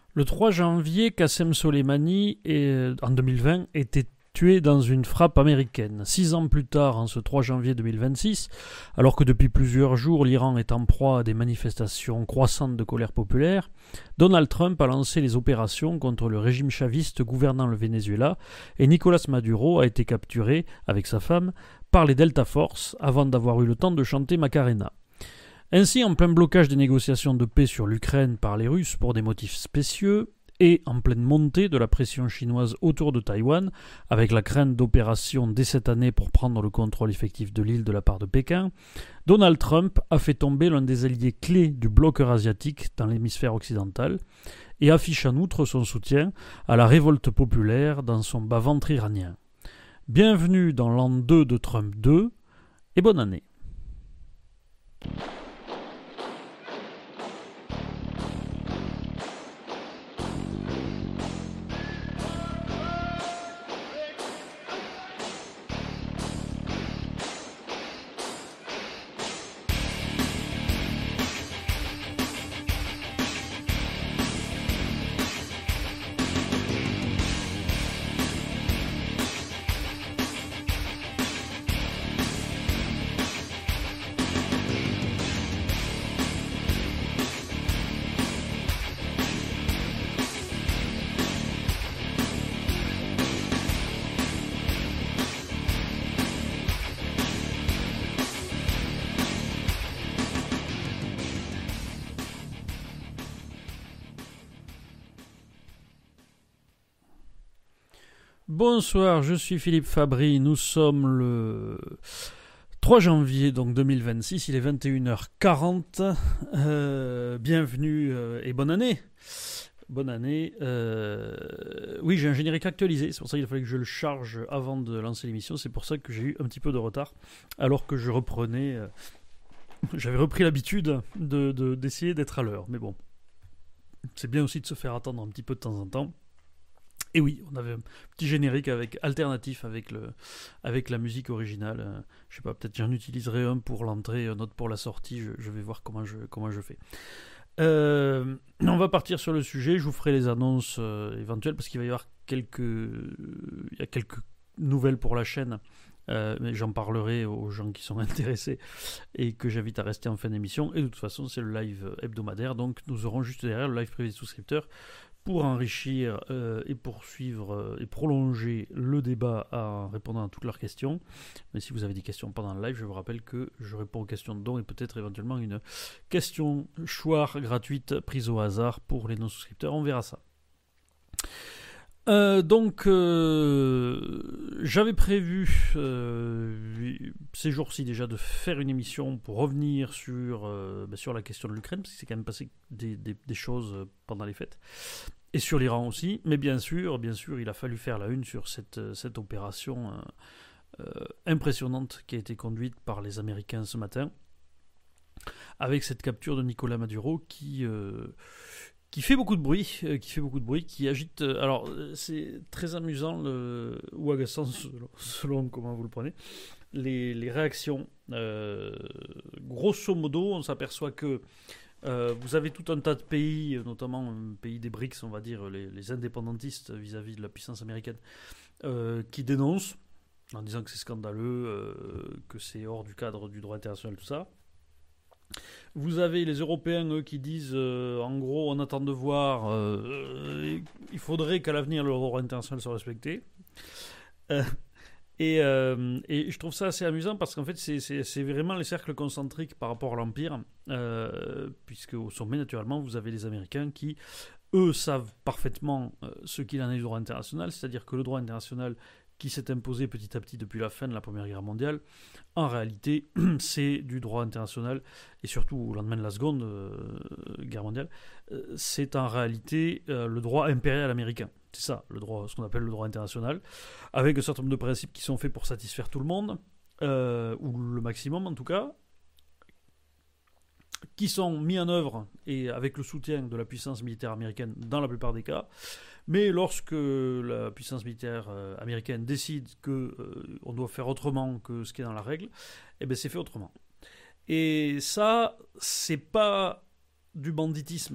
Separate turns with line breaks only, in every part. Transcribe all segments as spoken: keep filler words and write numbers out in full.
Le trois janvier, Qassem Soleimani, est, en deux mille vingt, était tué dans une frappe américaine. Six ans plus tard, en ce trois janvier deux mille vingt-six, alors que depuis plusieurs jours l'Iran est en proie à des manifestations croissantes de colère populaire, Donald Trump a lancé les opérations contre le régime chaviste gouvernant le Venezuela et Nicolás Maduro a été capturé, avec sa femme, par les Delta Force avant d'avoir eu le temps de chanter Macarena. Ainsi, en plein blocage des négociations de paix sur l'Ukraine par les Russes pour des motifs spécieux, et en pleine montée de la pression chinoise autour de Taïwan, avec la crainte d'opérations dès cette année pour prendre le contrôle effectif de l'île de la part de Pékin, Donald Trump a fait tomber l'un des alliés clés du bloc eurasiatique dans l'hémisphère occidental, et affiche en outre son soutien à la révolte populaire dans son bas-ventre iranien. Bienvenue dans l'an deux de Trump deux, et bonne année. Bonsoir, je suis Philippe Fabry, nous sommes le trois janvier donc deux mille vingt-six, il est vingt et une heures quarante, euh, bienvenue euh, et bonne année. Bonne année. Euh... Oui, j'ai un générique actualisé, c'est pour ça qu'il fallait que je le charge avant de lancer l'émission, c'est pour ça que j'ai eu un petit peu de retard, alors que je reprenais, euh... j'avais repris l'habitude de, de, d'essayer d'être à l'heure, mais bon, c'est bien aussi de se faire attendre un petit peu de temps en temps. Et oui, on avait un petit générique avec alternatif avec le avec la musique originale. Euh, je sais pas, peut-être j'en utiliserai un pour l'entrée, un autre pour la sortie. Je, je vais voir comment je comment je fais. Euh, on va partir sur le sujet. Je vous ferai les annonces euh, éventuelles parce qu'il va y avoir quelques il y a quelques nouvelles pour la chaîne. Euh, mais j'en parlerai aux gens qui sont intéressés et que j'invite à rester en fin d'émission. Et de toute façon, c'est le live hebdomadaire, donc nous aurons juste derrière le live privé des souscripteurs pour enrichir euh, et poursuivre euh, et prolonger le débat en répondant à toutes leurs questions. Mais si vous avez des questions pendant le live, je vous rappelle que je réponds aux questions de dons et peut-être éventuellement une question choir gratuite prise au hasard pour les non-souscripteurs. On verra ça. Euh, donc, euh, j'avais prévu euh, ces jours-ci déjà de faire une émission pour revenir sur, euh, ben sur la question de l'Ukraine, parce qu'il s'est quand même passé des, des, des choses pendant les fêtes, et sur l'Iran aussi. Mais bien sûr, bien sûr, il a fallu faire la une sur cette, cette opération euh, euh, impressionnante qui a été conduite par les Américains ce matin, avec cette capture de Nicolás Maduro qui... Euh, qui fait beaucoup de bruit, euh, qui fait beaucoup de bruit, qui agite. Euh, alors, euh, c'est très amusant le, ou agaçant selon, selon comment vous le prenez. Les, les réactions. Euh, grosso modo, on s'aperçoit que euh, vous avez tout un tas de pays, notamment un pays des BRICS, on va dire les, les indépendantistes vis-à-vis de la puissance américaine, euh, qui dénoncent en disant que c'est scandaleux, euh, que c'est hors du cadre du droit international, tout ça. Vous avez les Européens, eux, qui disent, euh, en gros, on attend de voir, euh, il faudrait qu'à l'avenir, le droit international soit respecté. Euh, et, euh, et je trouve ça assez amusant parce qu'en fait, c'est, c'est, c'est vraiment les cercles concentriques par rapport à l'Empire, euh, puisque au sommet, naturellement, vous avez les Américains qui, eux, savent parfaitement euh, ce qu'il en est du droit international, c'est-à-dire que le droit international qui s'est imposé petit à petit depuis la fin de la Première Guerre mondiale, en réalité, c'est du droit international, et surtout au lendemain de la Seconde euh, Guerre mondiale, euh, c'est en réalité euh, le droit impérial américain. C'est ça, le droit, ce qu'on appelle le droit international, avec un certain nombre de principes qui sont faits pour satisfaire tout le monde, euh, ou le maximum en tout cas, qui sont mis en œuvre et avec le soutien de la puissance militaire américaine dans la plupart des cas. Mais lorsque la puissance militaire euh, américaine décide qu'on euh, doit faire autrement que ce qui est dans la règle, eh bien c'est fait autrement. Et ça, c'est pas du banditisme.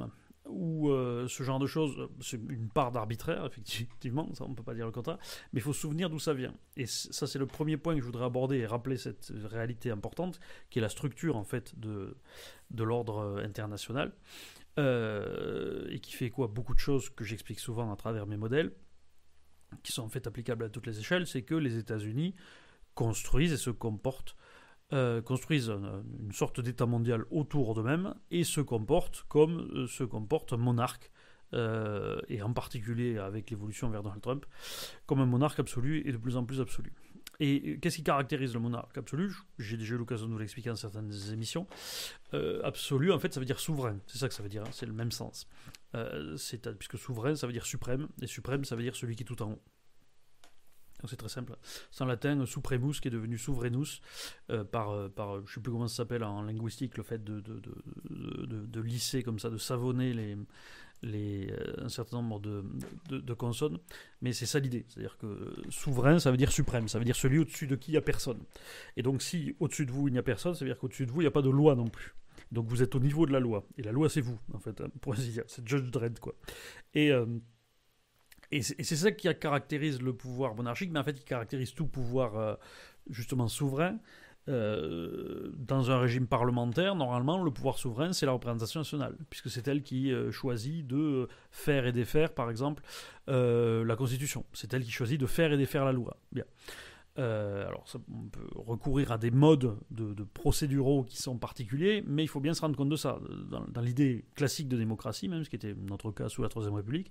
ou euh, ce genre de choses, c'est une part d'arbitraire, effectivement, ça, on ne peut pas dire le contraire, mais il faut se souvenir d'où ça vient. Et ça, c'est le premier point que je voudrais aborder et rappeler cette réalité importante, qui est la structure, en fait, de, de l'ordre international, euh, et qui fait quoi beaucoup de choses que j'explique souvent à travers mes modèles, qui sont en fait applicables à toutes les échelles, c'est que les États-Unis construisent et se comportent Euh, construisent une sorte d'état mondial autour d'eux-mêmes et se comportent comme euh, se comporte un monarque, euh, et en particulier avec l'évolution vers Donald Trump, comme un monarque absolu et de plus en plus absolu. Et qu'est-ce qui caractérise le monarque absolu ? J'ai déjà eu l'occasion de vous l'expliquer dans certaines émissions. Euh, absolu, en fait, ça veut dire souverain. C'est ça que ça veut dire, hein, c'est le même sens. Euh, c'est, puisque souverain, ça veut dire suprême, et suprême, ça veut dire celui qui est tout en haut. Donc c'est très simple. C'est en latin supremus qui est devenu souverainus, euh, par, par, je ne sais plus comment ça s'appelle en linguistique, le fait de, de, de, de, de lisser comme ça, de savonner les, les, un certain nombre de, de, de consonnes. Mais c'est ça l'idée. C'est-à-dire que souverain, ça veut dire suprême, ça veut dire celui au-dessus de qui il n'y a personne. Et donc si au-dessus de vous il n'y a personne, ça veut dire qu'au-dessus de vous il n'y a pas de loi non plus. Donc vous êtes au niveau de la loi. Et la loi c'est vous, en fait, pour ainsi dire. C'est Judge Dredd, quoi. Et... Euh, Et c'est, et c'est ça qui caractérise le pouvoir monarchique, mais en fait qui caractérise tout pouvoir euh, justement souverain. Euh, dans un régime parlementaire, normalement, le pouvoir souverain, c'est la représentation nationale, puisque c'est elle qui euh, choisit de faire et défaire, par exemple, euh, la Constitution. C'est elle qui choisit de faire et défaire la loi. Bien. Euh, alors, ça, on peut recourir à des modes de, de procéduraux qui sont particuliers, mais il faut bien se rendre compte de ça. Dans, dans l'idée classique de démocratie, même, ce qui était notre cas sous la Troisième République,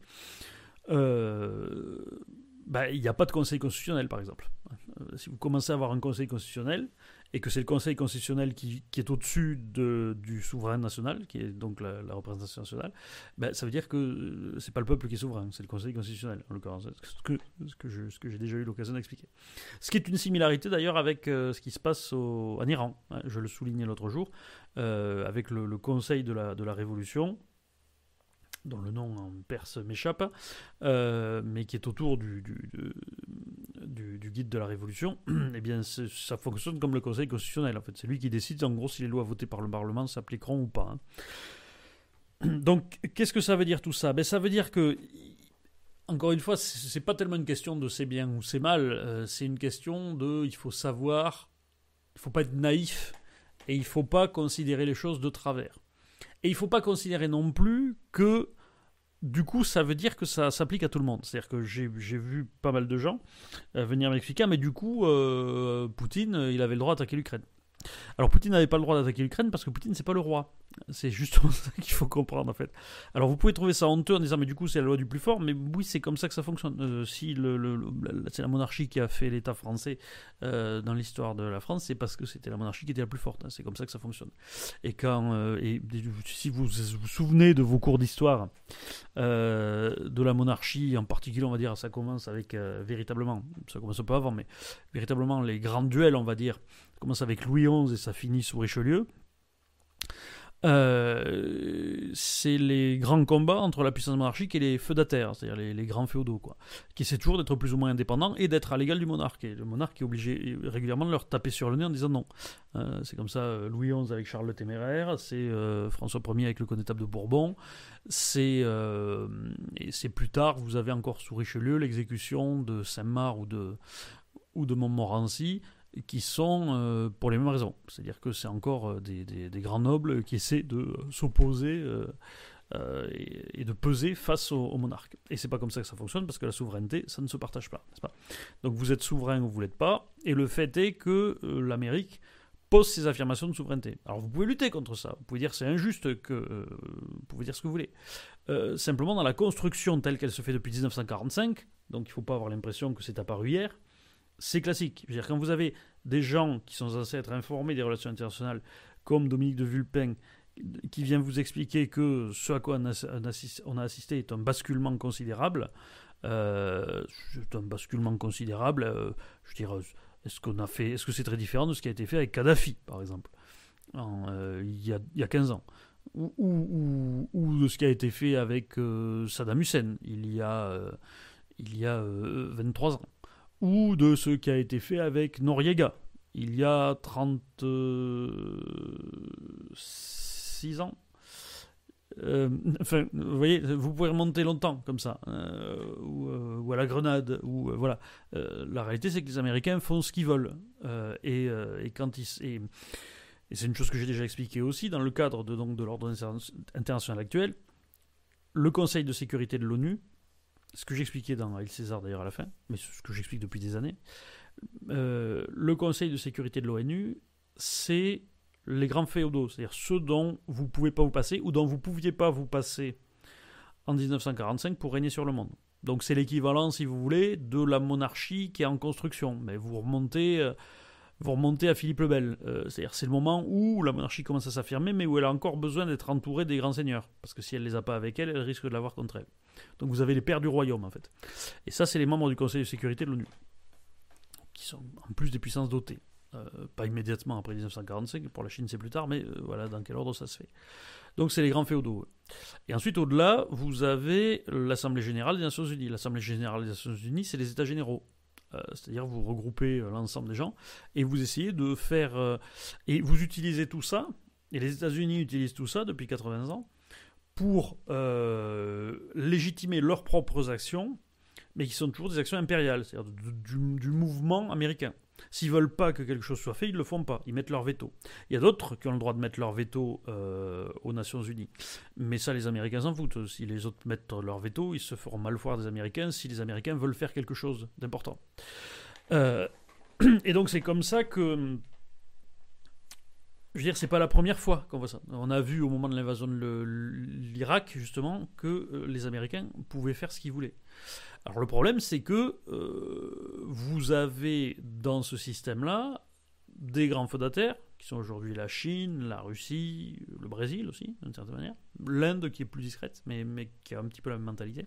Euh, bah, il n'y a pas de conseil constitutionnel, par exemple. Euh, si vous commencez à avoir un conseil constitutionnel, et que c'est le conseil constitutionnel qui, qui est au-dessus de, du souverain national, qui est donc la, la représentation nationale, bah, ça veut dire que c'est pas le peuple qui est souverain, c'est le conseil constitutionnel, en l'occurrence, ce que, ce que, je, ce que j'ai déjà eu l'occasion d'expliquer. Ce qui est une similarité d'ailleurs avec euh, ce qui se passe au, en Iran, hein, je le soulignais l'autre jour, euh, avec le, le conseil de la, de la révolution, dont le nom en perse m'échappe, euh, mais qui est autour du, du, du, du guide de la Révolution, eh bien ça fonctionne comme le Conseil constitutionnel. En fait, c'est lui qui décide en gros si les lois votées par le Parlement s'appliqueront ou pas. Hein. Donc, qu'est-ce que ça veut dire tout ça ? Ben, ça veut dire que, encore une fois, c'est pas tellement une question de c'est bien ou c'est mal, euh, c'est une question de il faut savoir, il faut pas être naïf et il faut pas considérer les choses de travers. Et il ne faut pas considérer non plus que, du coup, ça veut dire que ça s'applique à tout le monde. C'est-à-dire que j'ai, j'ai vu pas mal de gens euh, venir m'expliquer, mais du coup, euh, Poutine, il avait le droit d'attaquer l'Ukraine. Alors, Poutine n'avait pas le droit d'attaquer l'Ukraine parce que Poutine, c'est pas le roi. C'est justement ça qu'il faut comprendre, en fait. Alors, vous pouvez trouver ça honteux en disant, mais du coup, c'est la loi du plus fort, mais oui, c'est comme ça que ça fonctionne. Euh, si le, le, le, c'est la monarchie qui a fait l'État français euh, dans l'histoire de la France, c'est parce que c'était la monarchie qui était la plus forte. Hein. C'est comme ça que ça fonctionne. Et quand, euh, et si vous vous souvenez de vos cours d'histoire euh, de la monarchie, en particulier, on va dire, ça commence avec euh, véritablement, ça commence un peu avant, mais véritablement les grands duels, on va dire, ça commence avec Louis onze et ça finit sous Richelieu. Euh, c'est les grands combats entre la puissance monarchique et les feudataires, c'est-à-dire les, les grands féodaux, quoi, qui essaient toujours d'être plus ou moins indépendants et d'être à l'égal du monarque. Et le monarque est obligé régulièrement de leur taper sur le nez en disant non. Euh, c'est comme ça Louis onze avec Charles le Téméraire, c'est euh, François Ier avec le connétable de Bourbon, c'est, euh, et c'est plus tard, vous avez encore sous Richelieu l'exécution de Saint-Marc ou de, ou de Montmorency, qui sont euh, pour les mêmes raisons. C'est-à-dire que c'est encore euh, des, des, des grands nobles qui essaient de euh, s'opposer euh, euh, et, et de peser face au, au monarque. Et c'est pas comme ça que ça fonctionne, parce que la souveraineté, ça ne se partage pas, n'est-ce pas ? Donc vous êtes souverain ou vous l'êtes pas, et le fait est que euh, l'Amérique pose ses affirmations de souveraineté. Alors vous pouvez lutter contre ça, vous pouvez dire c'est injuste, que euh, vous pouvez dire ce que vous voulez. Euh, simplement, dans la construction telle qu'elle se fait depuis dix-neuf cent quarante-cinq, donc il ne faut pas avoir l'impression que c'est apparu hier, c'est classique. Je veux dire, quand vous avez des gens qui sont censés être informés des relations internationales, comme Dominique de Villepin, qui vient vous expliquer que ce à quoi on a assisté est un basculement considérable, euh, c'est un basculement considérable, euh, je dirais, est-ce qu'on a fait, est-ce que c'est très différent de ce qui a été fait avec Kadhafi, par exemple, en, euh, il, y a, il y a quinze ans, ou, ou, ou de ce qui a été fait avec euh, Saddam Hussein, il y a, euh, il y a euh, vingt-trois ans. Ou de ce qui a été fait avec Noriega, il y a trente-six ans. Euh, enfin, vous voyez, vous pouvez remonter longtemps comme ça, euh, ou, euh, ou à la Grenade, ou euh, voilà. Euh, la réalité, c'est que les Américains font ce qu'ils veulent, euh, et, euh, et quand ils et, et c'est une chose que j'ai déjà expliquée aussi dans le cadre de donc de l'ordre international actuel. Le Conseil de sécurité de l'ONU, ce que j'expliquais dans Il César d'ailleurs à la fin, mais ce que j'explique depuis des années, euh, le Conseil de sécurité de l'ONU, c'est les grands féodaux, c'est-à-dire ceux dont vous ne pouvez pas vous passer ou dont vous ne pouviez pas vous passer en dix-neuf cent quarante-cinq pour régner sur le monde. Donc c'est l'équivalent, si vous voulez, de la monarchie qui est en construction. Mais vous remontez, euh, vous remontez à Philippe le Bel. Euh, c'est-à-dire c'est le moment où la monarchie commence à s'affirmer, mais où elle a encore besoin d'être entourée des grands seigneurs. Parce que si elle ne les a pas avec elle, elle risque de l'avoir contre elle. Donc vous avez les pères du royaume, en fait. Et ça, c'est les membres du Conseil de sécurité de l'ONU, qui sont en plus des puissances dotées. Euh, pas immédiatement après dix-neuf cent quarante-cinq, pour la Chine c'est plus tard, mais euh, voilà dans quel ordre ça se fait. Donc c'est les grands féodaux. Et ensuite au-delà, vous avez l'Assemblée Générale des Nations Unies. L'Assemblée Générale des Nations Unies, c'est les États généraux. Euh, c'est-à-dire vous regroupez euh, l'ensemble des gens et vous essayez de faire... Euh, et vous utilisez tout ça, et les États-Unis utilisent tout ça depuis quatre-vingts ans, pour euh, légitimer leurs propres actions, mais qui sont toujours des actions impériales, c'est-à-dire du, du, du mouvement américain. S'ils ne veulent pas que quelque chose soit fait, ils ne le font pas. Ils mettent leur veto. Il y a d'autres qui ont le droit de mettre leur veto euh, aux Nations Unies. Mais ça, les Américains s'en foutent. Si les autres mettent leur veto, ils se feront mal voir des Américains si les Américains veulent faire quelque chose d'important. Euh, et donc, c'est comme ça que... Je veux dire, c'est pas la première fois qu'on voit ça. On a vu au moment de l'invasion de l'Irak, justement, que les Américains pouvaient faire ce qu'ils voulaient. Alors le problème, c'est que euh, vous avez dans ce système-là des grands feudataires, qui sont aujourd'hui la Chine, la Russie, le Brésil aussi, d'une certaine manière, l'Inde qui est plus discrète, mais, mais qui a un petit peu la même mentalité,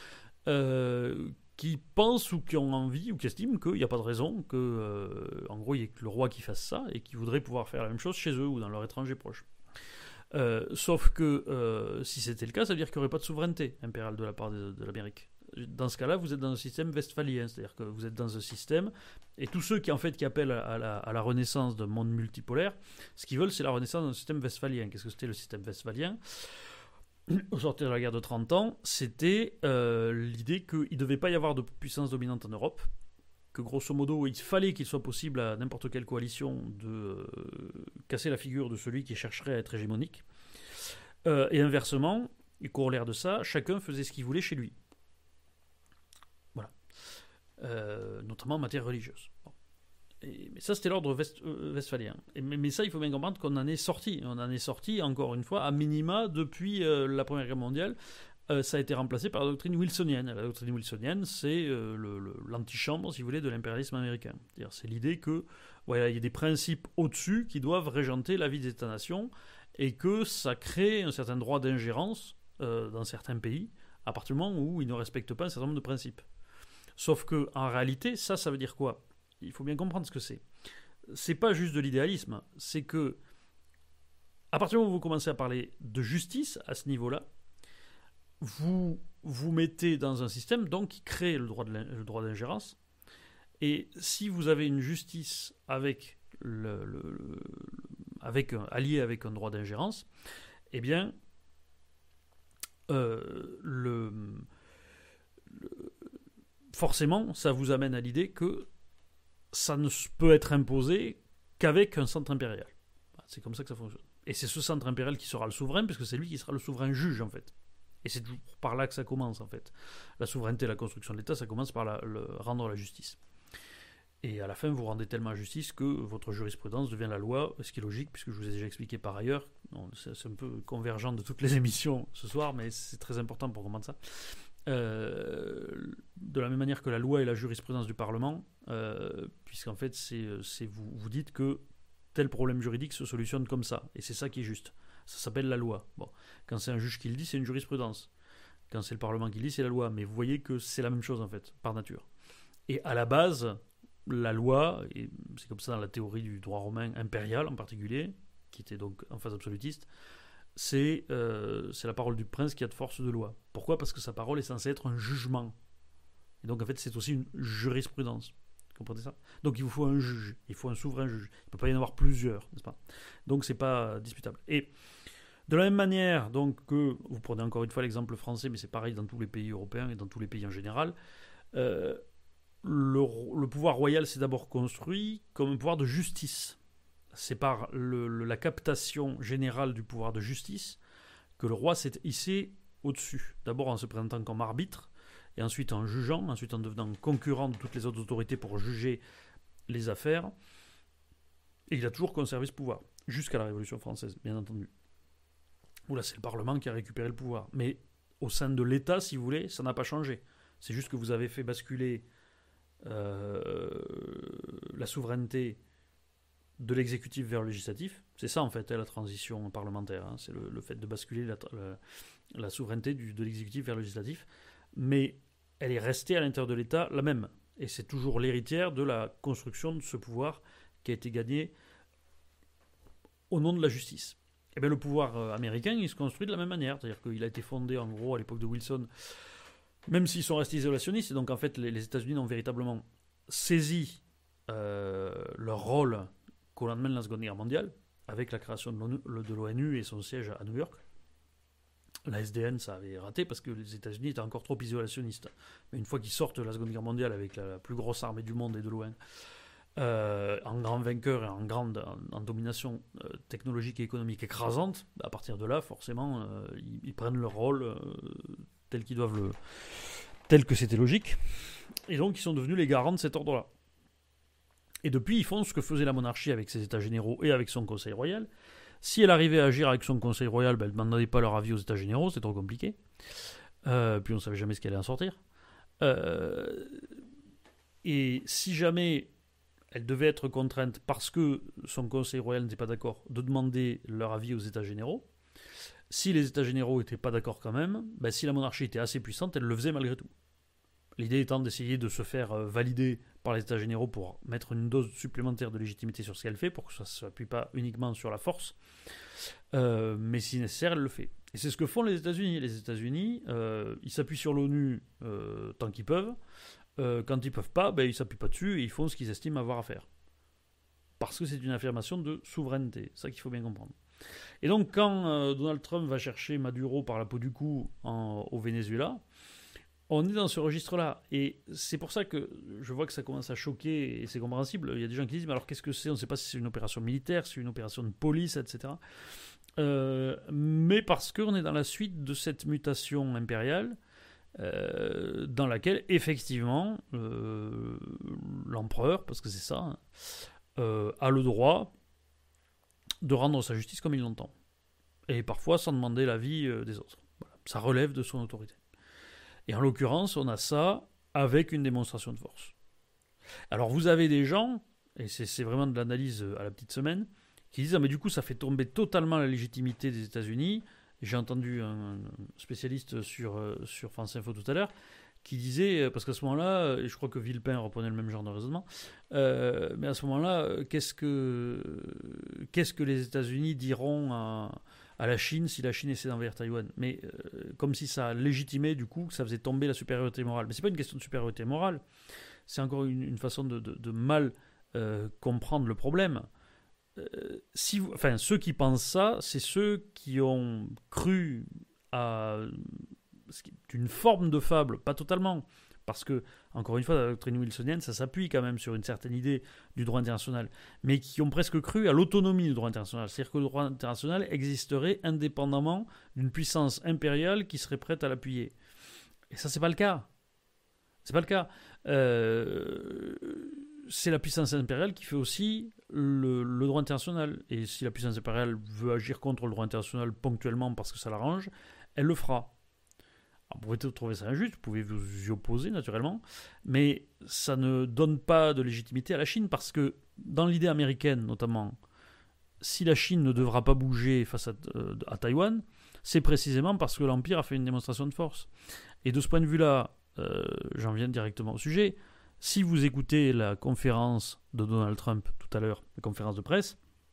euh, qui pensent ou qui ont envie ou qui estiment qu'il n'y a pas de raison que, euh, en gros, il n'y ait que le roi qui fasse ça et qui voudrait pouvoir faire la même chose chez eux ou dans leur étranger proche. Euh, sauf que euh, si c'était le cas, ça veut dire qu'il n'y aurait pas de souveraineté impériale de la part de, de l'Amérique. Dans ce cas-là, vous êtes dans un système westphalien, c'est-à-dire que vous êtes dans un système, et tous ceux qui en fait qui appellent à la, à la renaissance d'un monde multipolaire, ce qu'ils veulent, c'est la renaissance d'un système westphalien. Qu'est-ce que c'était le système westphalien ? Au sortir de la guerre de trente ans, c'était euh, l'idée qu'il ne devait pas y avoir de puissance dominante en Europe, que grosso modo, il fallait qu'il soit possible à n'importe quelle coalition de euh, casser la figure de celui qui chercherait à être hégémonique. Euh, et inversement, et corollaire de ça, chacun faisait ce qu'il voulait chez lui. Voilà. Euh, notamment en matière religieuse. Bon. Et, mais ça, c'était l'ordre west, euh, westphalien. Et, mais, mais ça, il faut bien comprendre qu'on en est sorti. On en est sorti, encore une fois, à minima, depuis euh, la Première Guerre mondiale. Euh, ça a été remplacé par la doctrine wilsonienne. La doctrine wilsonienne, c'est euh, le, le, l'antichambre, si vous voulez, de l'impérialisme américain. C'est-à-dire, c'est l'idée que, voilà, il y a des principes au-dessus qui doivent régenter la vie des États-nations et que ça crée un certain droit d'ingérence euh, dans certains pays à partir du moment où ils ne respectent pas un certain nombre de principes. Sauf que, en réalité, ça, ça veut dire quoi ? Il faut bien comprendre ce que c'est. C'est pas juste de l'idéalisme, c'est que, à partir du moment où vous commencez à parler de justice à ce niveau-là, vous vous mettez dans un système donc qui crée le droit, de le droit d'ingérence. Et si vous avez une justice avec le, le, le, avec un, alliée avec un droit d'ingérence, eh bien, euh, le, le, forcément, ça vous amène à l'idée que ça ne peut être imposé qu'avec un centre impérial. C'est comme ça que ça fonctionne. Et c'est ce centre impérial qui sera le souverain, puisque c'est lui qui sera le souverain juge, en fait. Et c'est toujours par là que ça commence, en fait. La souveraineté et la construction de l'État, ça commence par la, le, rendre la justice. Et à la fin, vous rendez tellement justice que votre jurisprudence devient la loi, ce qui est logique, puisque je vous ai déjà expliqué par ailleurs. Non, c'est, c'est un peu convergent de toutes les émissions ce soir, mais c'est très important pour comprendre ça. Euh, de la même manière que la loi est la jurisprudence du Parlement, euh, puisqu'en fait, c'est, c'est vous, vous dites que tel problème juridique se solutionne comme ça, et c'est ça qui est juste. Ça s'appelle la loi. Bon, quand c'est un juge qui le dit, c'est une jurisprudence. Quand c'est le Parlement qui le dit, c'est la loi. Mais vous voyez que c'est la même chose, en fait, par nature. Et à la base, la loi, et c'est comme ça dans la théorie du droit romain impérial en particulier, qui était donc en phase absolutiste, c'est, euh, c'est la parole du prince qui a de force de loi. Pourquoi ? Parce que sa parole est censée être un jugement. Et donc, en fait, c'est aussi une jurisprudence. Vous comprenez ça ? Donc, il vous faut un juge. Il faut un souverain juge. Il ne peut pas y en avoir plusieurs, n'est-ce pas ? Donc, c'est pas disputable. Et De la même manière, donc, que vous prenez encore une fois l'exemple français, mais c'est pareil dans tous les pays européens et dans tous les pays en général, euh, le, le pouvoir royal s'est d'abord construit comme un pouvoir de justice. C'est par le, le, la captation générale du pouvoir de justice que le roi s'est hissé au-dessus. D'abord en se présentant comme arbitre, et ensuite en jugeant, ensuite en devenant concurrent de toutes les autres autorités pour juger les affaires. Et il a toujours conservé ce pouvoir, jusqu'à la Révolution française, bien entendu. Où là, c'est le Parlement qui a récupéré le pouvoir. Mais au sein de l'État, si vous voulez, ça n'a pas changé. C'est juste que vous avez fait basculer euh, la souveraineté de l'exécutif vers le législatif. C'est ça, en fait, la transition parlementaire. Hein. C'est le, le fait de basculer la, la, la souveraineté du, de l'exécutif vers le législatif. Mais elle est restée à l'intérieur de l'État la même. Et c'est toujours l'héritière de la construction de ce pouvoir qui a été gagné au nom de la justice. Et bien, le pouvoir euh, américain, il se construit de la même manière. C'est-à-dire qu'il a été fondé, en gros, à l'époque de Wilson, même s'ils sont restés isolationnistes. Et donc, en fait, les, les États-Unis ont véritablement saisi euh, leur rôle qu'au lendemain de la Seconde Guerre mondiale, avec la création de l'O N U et son siège à New York. La S D N, ça avait raté parce que les États-Unis étaient encore trop isolationnistes. Mais une fois qu'ils sortent de la Seconde Guerre mondiale avec la, la plus grosse armée du monde et de l'O N, euh, en grand vainqueur et en grande en, en domination euh, technologique et économique écrasante, à partir de là, forcément, euh, ils, ils prennent leur rôle euh, tel qu'ils doivent le, tel que c'était logique. Et donc, ils sont devenus les garants de cet ordre-là. Et depuis, ils font ce que faisait la monarchie avec ses États généraux et avec son Conseil royal. Si elle arrivait à agir avec son Conseil royal, ben elle ne demandait pas leur avis aux États généraux, c'est trop compliqué. Euh, puis on ne savait jamais ce qu'elle allait en sortir. Euh, et si jamais elle devait être contrainte, parce que son Conseil royal n'était pas d'accord, de demander leur avis aux États généraux, si les États généraux n'étaient pas d'accord quand même, ben si la monarchie était assez puissante, elle le faisait malgré tout. L'idée étant d'essayer de se faire valider par les États généraux pour mettre une dose supplémentaire de légitimité sur ce qu'elle fait, pour que ça ne s'appuie pas uniquement sur la force. Euh, mais si nécessaire, elle le fait. Et c'est ce que font les États-Unis. Les États-Unis, euh, ils s'appuient sur l'ONU euh, tant qu'ils peuvent. Euh, quand ils ne peuvent pas, ben, ils ne s'appuient pas dessus et ils font ce qu'ils estiment avoir à faire. Parce que c'est une affirmation de souveraineté. C'est ça qu'il faut bien comprendre. Et donc, quand euh, Donald Trump va chercher Maduro par la peau du cou en, au Venezuela, on est dans ce registre-là. Et c'est pour ça que je vois que ça commence à choquer, et c'est compréhensible. Il y a des gens qui disent, mais alors qu'est-ce que c'est ? On ne sait pas si c'est une opération militaire, si c'est une opération de police, et cetera. Euh, mais parce qu'on est dans la suite de cette mutation impériale, euh, dans laquelle, effectivement, euh, l'empereur, parce que c'est ça, hein, euh, a le droit de rendre sa justice comme il l'entend. Et parfois sans demander l'avis euh, des autres. Voilà. Ça relève de son autorité. Et en l'occurrence, on a ça avec une démonstration de force. Alors vous avez des gens, et c'est, c'est vraiment de l'analyse à la petite semaine, qui disent « Ah mais du coup ça fait tomber totalement la légitimité des États-Unis ». J'ai entendu un spécialiste sur, sur France Info tout à l'heure, qui disait, parce qu'à ce moment-là, et je crois que Villepin reprenait le même genre de raisonnement, euh, mais à ce moment-là, qu'est-ce que, qu'est-ce que les États-Unis diront à... à la Chine si la Chine essaie d'envahir Taïwan. Mais euh, comme si ça légitimait du coup que ça faisait tomber la supériorité morale. Mais c'est pas une question de supériorité morale, c'est encore une, une façon de, de, de mal euh, comprendre le problème. Euh, si vous, enfin, ceux qui pensent ça, c'est ceux qui ont cru à une forme de fable, pas totalement, parce que, encore une fois, la doctrine wilsonienne, ça s'appuie quand même sur une certaine idée du droit international, mais qui ont presque cru à l'autonomie du droit international. C'est-à-dire que le droit international existerait indépendamment d'une puissance impériale qui serait prête à l'appuyer. Et ça, c'est pas le cas. C'est pas le cas. Euh, c'est la puissance impériale qui fait aussi le, le droit international. Et si la puissance impériale veut agir contre le droit international ponctuellement parce que ça l'arrange, elle le fera. Alors, vous pouvez trouver ça injuste, vous pouvez vous y opposer naturellement, mais ça ne donne pas de légitimité à la Chine parce que dans l'idée américaine notamment, si la Chine ne devra pas bouger face à, euh, à Taïwan, c'est précisément parce que l'Empire a fait une démonstration de force. Et de ce point de vue-là, euh, j'en viens directement au sujet, si vous écoutez la conférence de Donald Trump tout à l'heure, la conférence de presse,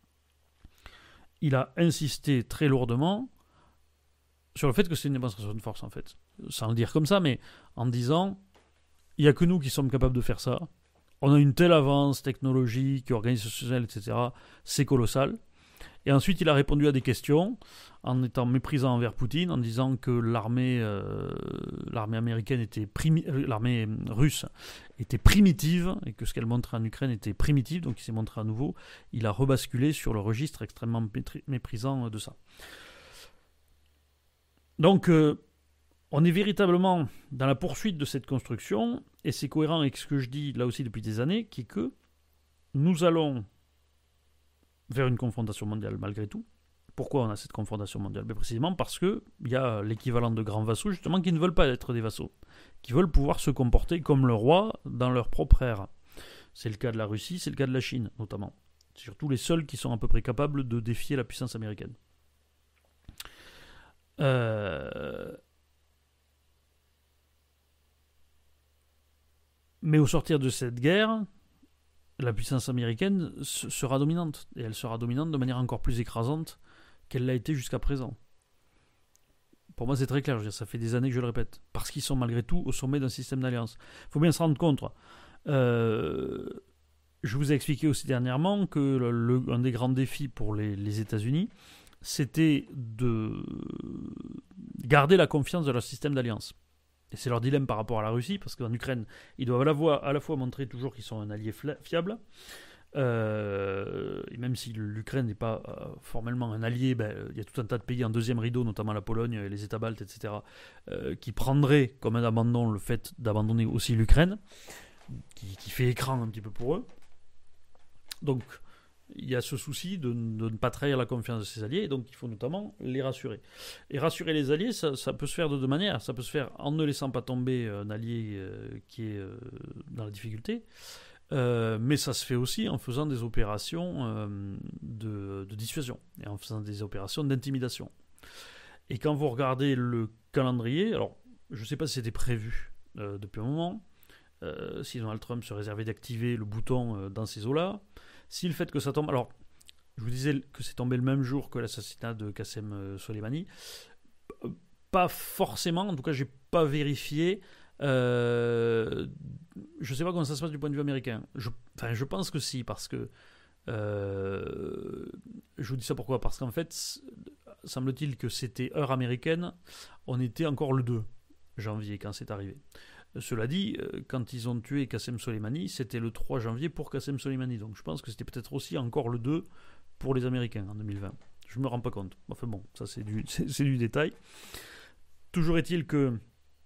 il a insisté très lourdement sur le fait que c'est une démonstration de force, en fait. Sans le dire comme ça, mais en disant, il n'y a que nous qui sommes capables de faire ça. On a une telle avance technologique, organisationnelle, et cetera. C'est colossal. Et ensuite, il a répondu à des questions en étant méprisant envers Poutine, en disant que l'armée, euh, l'armée américaine était primi- euh, l'armée russe était primitive et que ce qu'elle montrait en Ukraine était primitif. Donc, il s'est montré à nouveau. Il a rebasculé sur le registre extrêmement mépri- méprisant de ça. Donc, euh, on est véritablement dans la poursuite de cette construction, et c'est cohérent avec ce que je dis là aussi depuis des années, qui est que nous allons vers une confrontation mondiale malgré tout. Pourquoi on a cette confrontation mondiale? Ben précisément parce qu'il y a l'équivalent de grands vassaux, justement, qui ne veulent pas être des vassaux, qui veulent pouvoir se comporter comme le roi dans leur propre ère. C'est le cas de la Russie, c'est le cas de la Chine, notamment. C'est surtout les seuls qui sont à peu près capables de défier la puissance américaine. Euh... Mais au sortir de cette guerre, la puissance américaine sera dominante. Et elle sera dominante de manière encore plus écrasante qu'elle l'a été jusqu'à présent. Pour moi, c'est très clair. Je veux dire, ça fait des années que je le répète. Parce qu'ils sont malgré tout au sommet d'un système d'alliance. Il faut bien se rendre compte. Euh, je vous ai expliqué aussi dernièrement que le, le, un des grands défis pour les, les États-Unis, c'était de garder la confiance de leur système d'alliance. Et c'est leur dilemme par rapport à la Russie, parce qu'en Ukraine, ils doivent à la fois, à la fois montrer toujours qu'ils sont un allié fiable, euh, et même si l'Ukraine n'est pas euh, formellement un allié, ben, il y a tout un tas de pays en deuxième rideau, notamment la Pologne, les États baltes, et cetera, euh, qui prendraient comme un abandon le fait d'abandonner aussi l'Ukraine, qui, qui fait écran un petit peu pour eux. Donc, il y a ce souci de, de ne pas trahir la confiance de ses alliés, et donc il faut notamment les rassurer. Et rassurer les alliés, ça, ça peut se faire de deux manières. Ça peut se faire en ne laissant pas tomber un allié euh, qui est euh, dans la difficulté, euh, mais ça se fait aussi en faisant des opérations euh, de, de dissuasion, et en faisant des opérations d'intimidation. Et quand vous regardez le calendrier, alors je ne sais pas si c'était prévu euh, depuis un moment, euh, si Donald Trump se réservait d'activer le bouton euh, dans ces eaux-là, si le fait que ça tombe... Alors, je vous disais que c'est tombé le même jour que l'assassinat de Qassem Soleimani. Pas forcément, en tout cas, je n'ai pas vérifié. Euh, je ne sais pas comment ça se passe du point de vue américain. Je, enfin, je pense que si, parce que... Euh, je vous dis ça pourquoi? Parce qu'en fait, semble-t-il que c'était heure américaine. On était encore le deux janvier quand c'est arrivé. Cela dit, quand ils ont tué Qassem Soleimani, c'était le trois janvier pour Qassem Soleimani. Donc je pense que c'était peut-être aussi encore le deux pour les Américains en deux mille vingt. Je ne me rends pas compte. Enfin bon, ça c'est du, c'est, c'est du détail. Toujours est-il que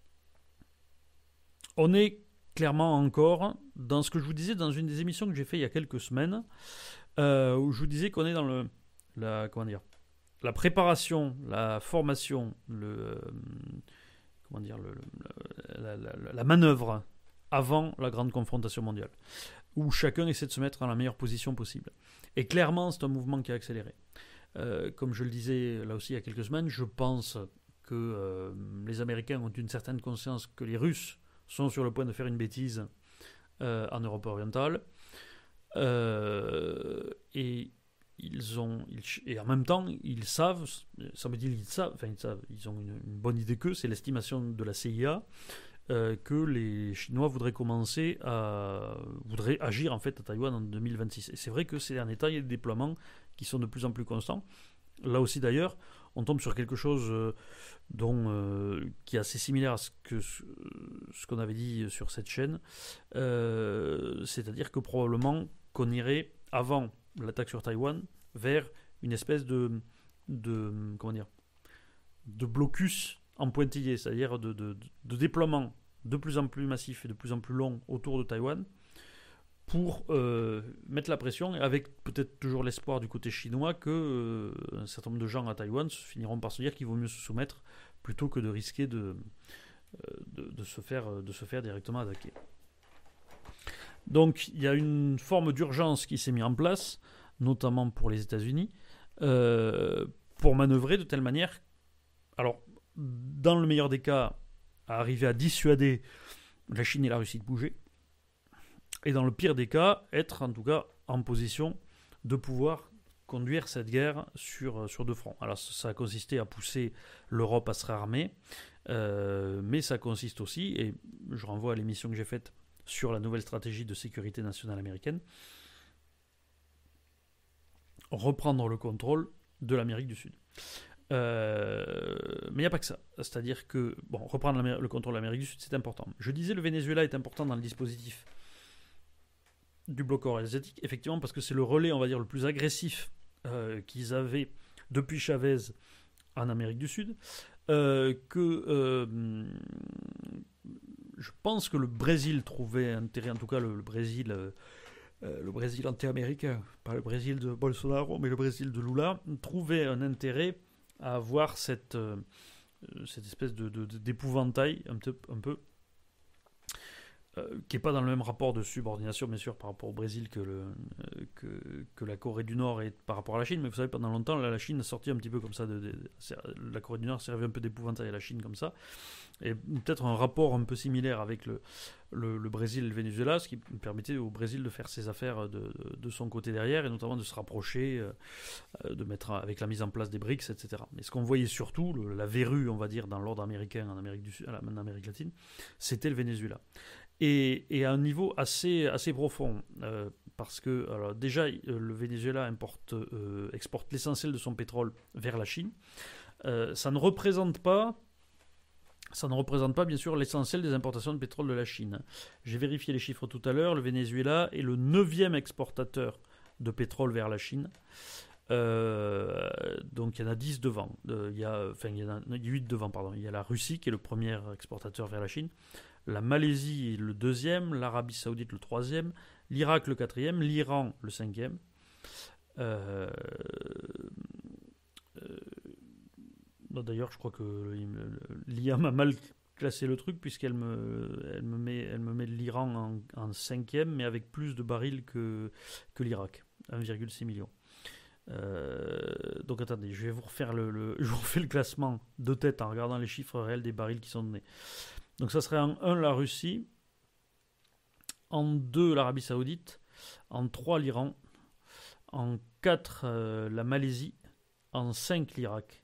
on est clairement encore dans ce que je vous disais dans une des émissions que j'ai fait il y a quelques semaines, euh, où je vous disais qu'on est dans le, la, comment dire, la préparation, la formation, le... Euh, comment dire, le, le, la, la, la manœuvre avant la grande confrontation mondiale, où chacun essaie de se mettre dans la meilleure position possible. Et clairement, c'est un mouvement qui a accéléré. Euh, comme je le disais là aussi il y a quelques semaines, je pense que euh, les Américains ont une certaine conscience que les Russes sont sur le point de faire une bêtise euh, en Europe orientale. Euh, et Ils ont, ils, et en même temps, ils savent, ça me dit ils savent, enfin ils savent, ils ont une, une bonne idée qu'eux, c'est l'estimation de la C I A, euh, que les Chinois voudraient commencer à, voudraient agir en fait à Taïwan en deux mille vingt-six. Et c'est vrai que ces derniers temps, il y a des déploiements qui sont de plus en plus constants. Là aussi d'ailleurs, on tombe sur quelque chose euh, dont, euh, qui est assez similaire à ce, que, ce, ce qu'on avait dit sur cette chaîne, euh, c'est-à-dire que probablement qu'on irait avant l'attaque sur Taïwan vers une espèce de, de comment dire, de blocus en pointillé, c'est-à-dire de, de, de déploiement de plus en plus massif et de plus en plus long autour de Taïwan pour euh, mettre la pression, et avec peut-être toujours l'espoir du côté chinois que euh, un certain nombre de gens à Taïwan finiront par se dire qu'il vaut mieux se soumettre plutôt que de risquer de, de, de, se, faire, de se faire directement attaquer. Donc il y a une forme d'urgence qui s'est mise en place, notamment pour les États-Unis, euh, pour manœuvrer de telle manière, alors dans le meilleur des cas, à arriver à dissuader la Chine et la Russie de bouger, et dans le pire des cas, être en tout cas en position de pouvoir conduire cette guerre sur, sur deux fronts. Alors ça a consisté à pousser l'Europe à se réarmer, euh, mais ça consiste aussi, et je renvoie à l'émission que j'ai faite sur la nouvelle stratégie de sécurité nationale américaine, reprendre le contrôle de l'Amérique du Sud. Euh, mais il n'y a pas que ça. C'est-à-dire que, bon, reprendre le contrôle de l'Amérique du Sud, c'est important. Je disais le Venezuela est important dans le dispositif du bloc euro-asiatique, effectivement, parce que c'est le relais, on va dire, le plus agressif euh, qu'ils avaient depuis Chavez en Amérique du Sud. Euh, que euh, je pense que le Brésil trouvait intérêt, en tout cas le, le Brésil, euh, le Brésil anti-américain, pas le Brésil de Bolsonaro, mais le Brésil de Lula, trouvait un intérêt à avoir cette, euh, cette espèce de, de, d'épouvantail un peu, un peu euh, qui n'est pas dans le même rapport de subordination, bien sûr, par rapport au Brésil que, le, euh, que, que la Corée du Nord est par rapport à la Chine. Mais vous savez, pendant longtemps, là, la Chine a sorti un petit peu comme ça. De, de, de, la Corée du Nord servait un peu d'épouvantail à la Chine comme ça. Et peut-être un rapport un peu similaire avec le, le, le Brésil et le Venezuela, ce qui permettait au Brésil de faire ses affaires de, de, de son côté derrière, et notamment de se rapprocher, euh, de mettre avec la mise en place des BRICS, et cetera. Mais ce qu'on voyait surtout, le, la verrue, on va dire, dans l'ordre américain en Amérique, du Sud, en Amérique latine, c'était le Venezuela. Et, et à un niveau assez, assez profond, euh, parce que alors déjà, le Venezuela importe, euh, exporte l'essentiel de son pétrole vers la Chine. Euh, ça ne représente pas... Ça ne représente pas, bien sûr, l'essentiel des importations de pétrole de la Chine. J'ai vérifié les chiffres tout à l'heure. Le Venezuela est le neuvième exportateur de pétrole vers la Chine. Euh, donc il y en a dix devant. Euh, il y a, enfin, il y en a huit devant, pardon. Il y a la Russie qui est le premier exportateur vers la Chine. La Malaisie est le deuxième. L'Arabie Saoudite le troisième. L'Irak le quatrième. L'Iran le cinquième. Euh, euh, D'ailleurs, je crois que l'I A m'a mal classé le truc, puisqu'elle me, elle me, met, elle me met l'Iran en, en cinquième, mais avec plus de barils que, que l'Irak, un virgule six million. Euh, donc attendez, je vais vous refaire le, le, je vous refais le classement de tête en regardant les chiffres réels des barils qui sont donnés. Donc ça serait en un la Russie, en deux l'Arabie Saoudite, en trois l'Iran, en quatre euh, la Malaisie, en cinq l'Irak.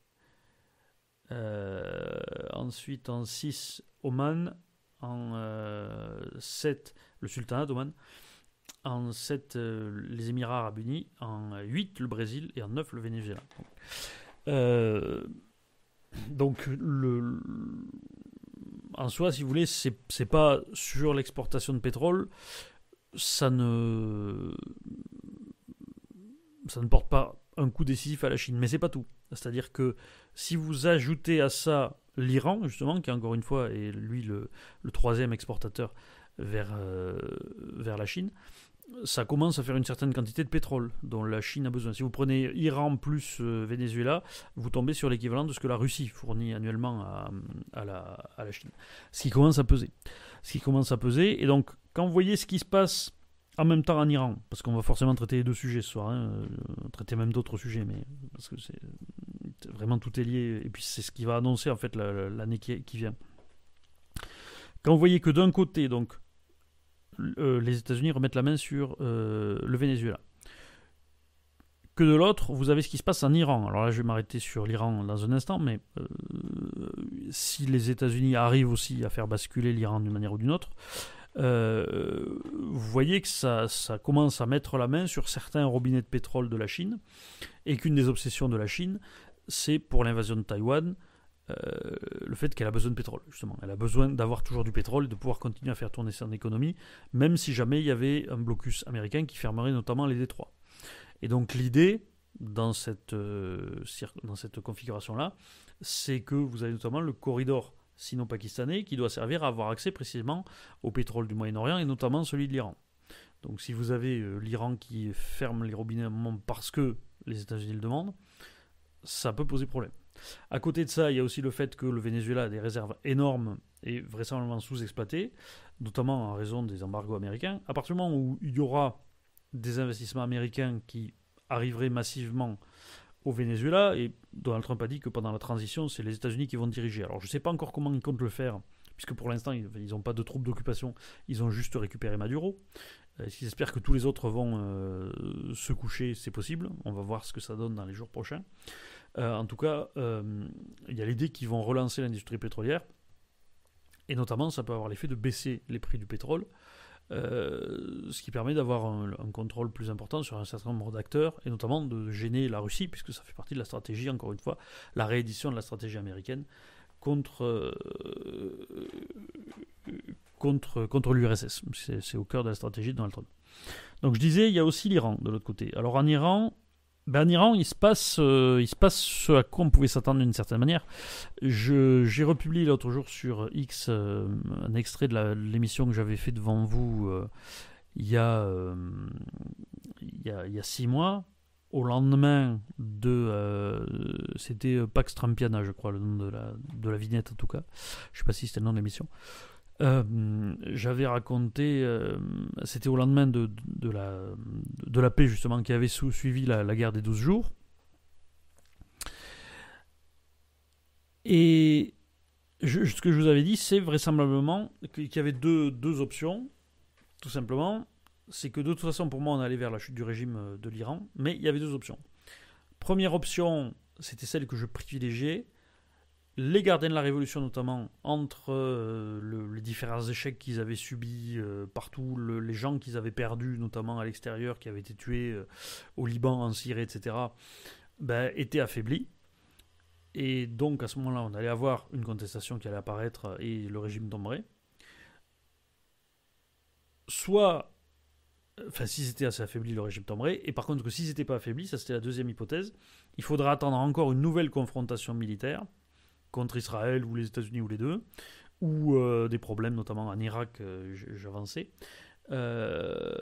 Euh, ensuite en six Oman, en euh, sept le Sultanat d'Oman, en sept euh, les Émirats Arabes Unis, en huit le Brésil et en neuf le Venezuela. Donc, euh, donc le, le, en soi, si vous voulez, c'est, c'est pas sur l'exportation de pétrole, ça ne ça ne porte pas un coup décisif à la Chine, mais c'est pas tout. C'est-à-dire que si vous ajoutez à ça l'Iran, justement, qui encore une fois est lui le, le troisième exportateur vers, euh, vers la Chine, ça commence à faire une certaine quantité de pétrole dont la Chine a besoin. Si vous prenez Iran plus euh, Venezuela, vous tombez sur l'équivalent de ce que la Russie fournit annuellement à, à, la, à la Chine. Ce qui commence à peser. Ce qui commence à peser. Et donc, quand vous voyez ce qui se passe en même temps en Iran, parce qu'on va forcément traiter les deux sujets ce soir, hein, euh, traiter même d'autres sujets, mais parce que c'est vraiment tout est lié, et puis c'est ce qui va annoncer en fait la, la, l'année qui, qui vient. Quand vous voyez que d'un côté, donc, euh, les États-Unis remettent la main sur euh, le Venezuela, que de l'autre, vous avez ce qui se passe en Iran. Alors là, je vais m'arrêter sur l'Iran dans un instant, mais euh, si les États-Unis arrivent aussi à faire basculer l'Iran d'une manière ou d'une autre, Euh, vous voyez que ça, ça commence à mettre la main sur certains robinets de pétrole de la Chine, et qu'une des obsessions de la Chine, c'est pour l'invasion de Taïwan, euh, le fait qu'elle a besoin de pétrole, justement. Elle a besoin d'avoir toujours du pétrole et de pouvoir continuer à faire tourner son économie, même si jamais il y avait un blocus américain qui fermerait notamment les détroits. Et donc l'idée, dans cette, euh, dans cette configuration-là, c'est que vous avez notamment le corridor sino-pakistanais qui doit servir à avoir accès précisément au pétrole du Moyen-Orient et notamment celui de l'Iran. Donc si vous avez euh, l'Iran qui ferme les robinets à un moment parce que les États-Unis le demandent, ça peut poser problème. À côté de ça, il y a aussi le fait que le Venezuela a des réserves énormes et vraisemblablement sous-exploitées, notamment en raison des embargos américains. À partir du moment où il y aura des investissements américains qui arriveraient massivement au Venezuela, et Donald Trump a dit que pendant la transition, c'est les États-Unis qui vont diriger. Alors je ne sais pas encore comment ils comptent le faire, puisque pour l'instant, ils n'ont pas de troupes d'occupation, ils ont juste récupéré Maduro. Euh, J'espère que tous les autres vont euh, se coucher, c'est possible. On va voir ce que ça donne dans les jours prochains. Euh, en tout cas, euh, il y a l'idée qu'ils vont relancer l'industrie pétrolière, et notamment, ça peut avoir l'effet de baisser les prix du pétrole, Euh, ce qui permet d'avoir un, un contrôle plus important sur un certain nombre d'acteurs, et notamment de gêner la Russie, puisque ça fait partie de la stratégie, encore une fois, la réédition de la stratégie américaine contre, euh, contre, contre l'U R S S. C'est, c'est au cœur de la stratégie de Donald Trump. Donc je disais, il y a aussi l'Iran de l'autre côté. Alors en Iran, ben en Iran, il se passe, euh, il se passe ce à quoi on pouvait s'attendre d'une certaine manière. Je, j'ai republié l'autre jour sur X euh, un extrait de, la, de l'émission que j'avais fait devant vous euh, il y a, euh, il y a, il y a six mois, au lendemain de, euh, c'était Pax Trumpiana, je crois, le nom de la, de la vignette en tout cas. Je sais pas si c'était le nom de l'émission. Euh, j'avais raconté, euh, c'était au lendemain de, de, la, de la paix justement qui avait sous, suivi la, la guerre des douze jours. Et je, ce que je vous avais dit, c'est vraisemblablement qu'il y avait deux, deux options, tout simplement. C'est que de toute façon, pour moi, on allait vers la chute du régime de l'Iran, mais il y avait deux options. Première option, c'était celle que je privilégiais. Les gardiens de la Révolution, notamment, entre euh, le, les différents échecs qu'ils avaient subis euh, partout, le, les gens qu'ils avaient perdus, notamment à l'extérieur, qui avaient été tués euh, au Liban, en Syrie, et cetera, ben, étaient affaiblis. Et donc, à ce moment-là, on allait avoir une contestation qui allait apparaître et le régime tomberait. Soit, enfin, si c'était assez affaibli, le régime tomberait. Et par contre, que si c'était pas affaibli, ça c'était la deuxième hypothèse, il faudra attendre encore une nouvelle confrontation militaire contre Israël ou les États-Unis ou les deux, ou euh, des problèmes notamment en Irak, euh, j'avançais, euh,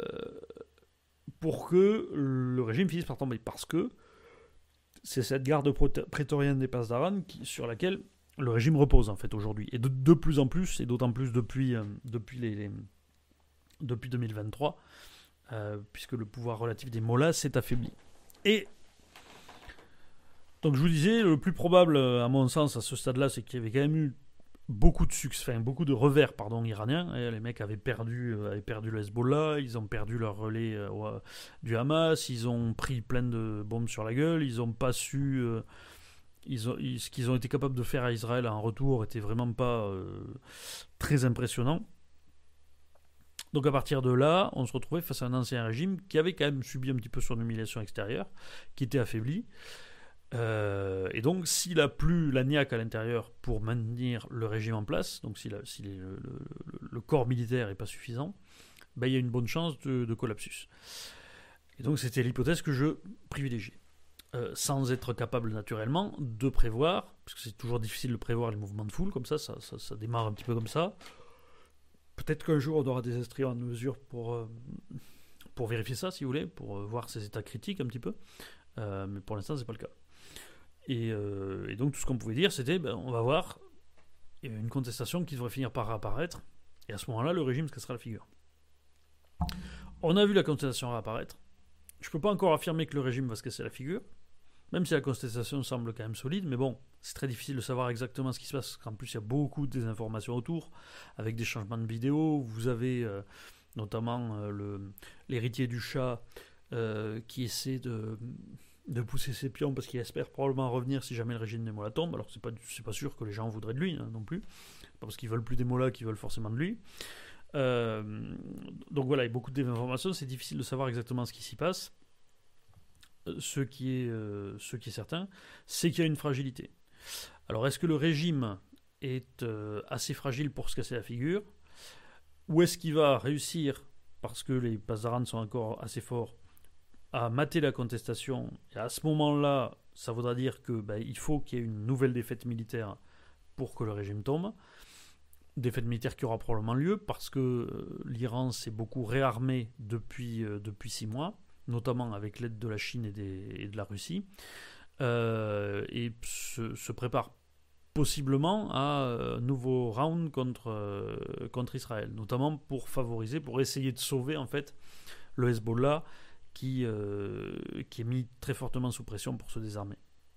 pour que le régime finisse par tomber. Parce que c'est cette garde prétorienne des passes d'Aran qui, sur laquelle le régime repose en fait aujourd'hui. Et de, de plus en plus, et d'autant plus depuis, euh, depuis, les, les, depuis deux mille vingt-trois, euh, puisque le pouvoir relatif des mollahs s'est affaibli. Et donc je vous disais, le plus probable, à mon sens, à ce stade-là, c'est qu'il y avait quand même eu beaucoup de succès, enfin, beaucoup de revers, pardon, iraniens. Et les mecs avaient perdu, avaient perdu le Hezbollah, ils ont perdu leur relais euh, du Hamas, ils ont pris plein de bombes sur la gueule, ils n'ont pas su, euh, ils ont, ils, ce qu'ils ont été capables de faire à Israël en retour était vraiment pas euh, très impressionnant. Donc à partir de là, on se retrouvait face à un ancien régime qui avait quand même subi un petit peu son humiliation extérieure, qui était affaibli. Euh, et donc, s'il a plus la niaque à l'intérieur pour maintenir le régime en place, donc si, la, si les, le, le, le corps militaire n'est pas suffisant, ben, il y a une bonne chance de, de collapsus. Et donc, c'était l'hypothèse que je privilégiais. Euh, sans être capable naturellement de prévoir, parce que c'est toujours difficile de prévoir les mouvements de foule, comme ça, ça, ça, ça démarre un petit peu comme ça. Peut-être qu'un jour, on aura des instruments de mesure pour, euh, pour vérifier ça, si vous voulez, pour euh, voir ces états critiques un petit peu. Euh, mais pour l'instant, c'est pas le cas. Et, euh, et donc tout ce qu'on pouvait dire, c'était ben, on va voir une contestation qui devrait finir par apparaître, et à ce moment-là, le régime se cassera la figure. On a vu la contestation réapparaître. Je ne peux pas encore affirmer que le régime va se casser la figure, même si la contestation semble quand même solide, mais bon, c'est très difficile de savoir exactement ce qui se passe, parce qu'en plus il y a beaucoup de désinformations autour, avec des changements de vidéos. Vous avez euh, notamment euh, le, l'héritier du Shah euh, qui essaie de... de pousser ses pions parce qu'il espère probablement revenir si jamais le régime des mollahs tombe. Alors c'est pas, c'est pas sûr que les gens voudraient de lui hein, non plus, pas parce qu'ils veulent plus des mollahs qu'ils veulent forcément de lui. Euh, donc voilà, il y a beaucoup d'informations, c'est difficile de savoir exactement ce qui s'y passe. Ce qui est, euh, ce qui est certain, c'est qu'il y a une fragilité. Alors est-ce que le régime est euh, assez fragile pour se casser la figure, ou est-ce qu'il va réussir, parce que les passes d'Aran sont encore assez forts, à mater la contestation, et à ce moment-là, ça voudra dire que ben, il faut qu'il y ait une nouvelle défaite militaire pour que le régime tombe. Défaite militaire qui aura probablement lieu, parce que euh, l'Iran s'est beaucoup réarmé depuis, euh, depuis six mois, notamment avec l'aide de la Chine et, des, et de la Russie, euh, et se, se prépare possiblement à un nouveau round contre, euh, contre Israël, notamment pour favoriser, pour essayer de sauver en fait le Hezbollah, Qui, euh, qui est mis très fortement sous pression pour se désarmer.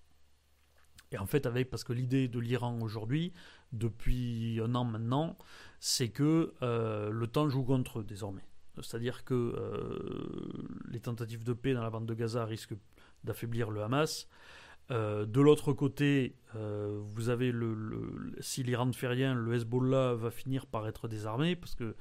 Et en fait, avec, parce que l'idée de l'Iran aujourd'hui, depuis un an maintenant, c'est que euh, le temps joue contre eux désormais. C'est-à-dire que euh, les tentatives de paix dans la bande de Gaza risquent d'affaiblir le Hamas. Euh, de l'autre côté, euh, vous avez le, le, si l'Iran ne fait rien, le Hezbollah va finir par être désarmé, parce que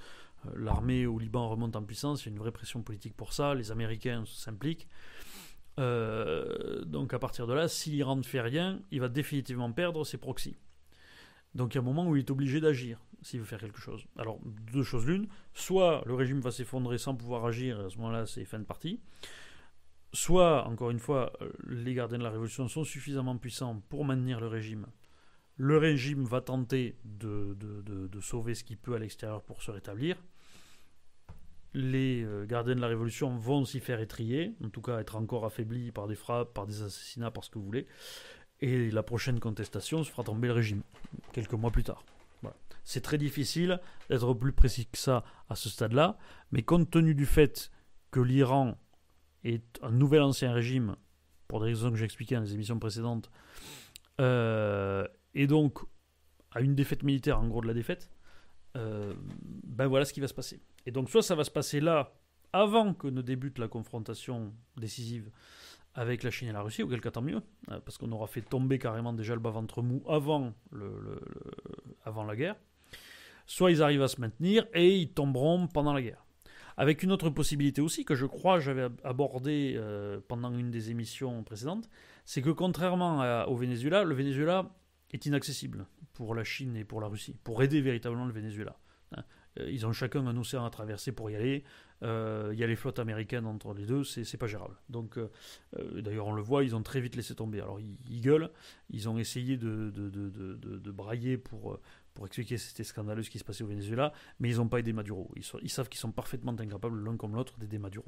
l'armée au Liban remonte en puissance, il y a une vraie pression politique pour ça, les Américains s'impliquent. Euh, donc à partir de là, si l'Iran ne fait rien, il va définitivement perdre ses proxys. Donc il y a un moment où il est obligé d'agir s'il veut faire quelque chose. Alors deux choses l'une, soit le régime va s'effondrer sans pouvoir agir, et à ce moment-là c'est fin de partie, soit, encore une fois, les gardiens de la révolution sont suffisamment puissants pour maintenir le régime. Le régime va tenter de, de, de, de sauver ce qu'il peut à l'extérieur pour se rétablir. Les euh, gardiens de la révolution vont s'y faire étrier, en tout cas être encore affaiblis par des frappes, par des assassinats, par ce que vous voulez. Et la prochaine contestation se fera tomber le régime, quelques mois plus tard. Voilà. C'est très difficile d'être plus précis que ça à ce stade-là, mais compte tenu du fait que l'Iran est un nouvel ancien régime, pour des raisons que j'ai expliquées dans les émissions précédentes, euh, et donc à une défaite militaire, en gros de la défaite, euh, ben voilà ce qui va se passer. Et donc soit ça va se passer là, avant que ne débute la confrontation décisive avec la Chine et la Russie, auquel cas tant mieux, parce qu'on aura fait tomber carrément déjà le bas-ventre mou avant, le, le, le, avant la guerre. Soit ils arrivent à se maintenir et ils tomberont pendant la guerre. Avec une autre possibilité aussi, que je crois j'avais abordée euh, pendant une des émissions précédentes, c'est que contrairement à, au Venezuela, le Venezuela est inaccessible pour la Chine et pour la Russie, pour aider véritablement le Venezuela. Ils ont chacun un océan à traverser pour y aller. Euh, il y a les flottes américaines entre les deux, c'est, c'est pas gérable. Donc, euh, d'ailleurs, on le voit, ils ont très vite laissé tomber. Alors, ils, ils gueulent, ils ont essayé de, de, de, de, de, de brailler pour, pour expliquer que c'était scandaleux ce qui se passait au Venezuela, mais ils n'ont pas aidé Maduro. Ils, sont, ils savent qu'ils sont parfaitement incapables, l'un comme l'autre, d'aider Maduro.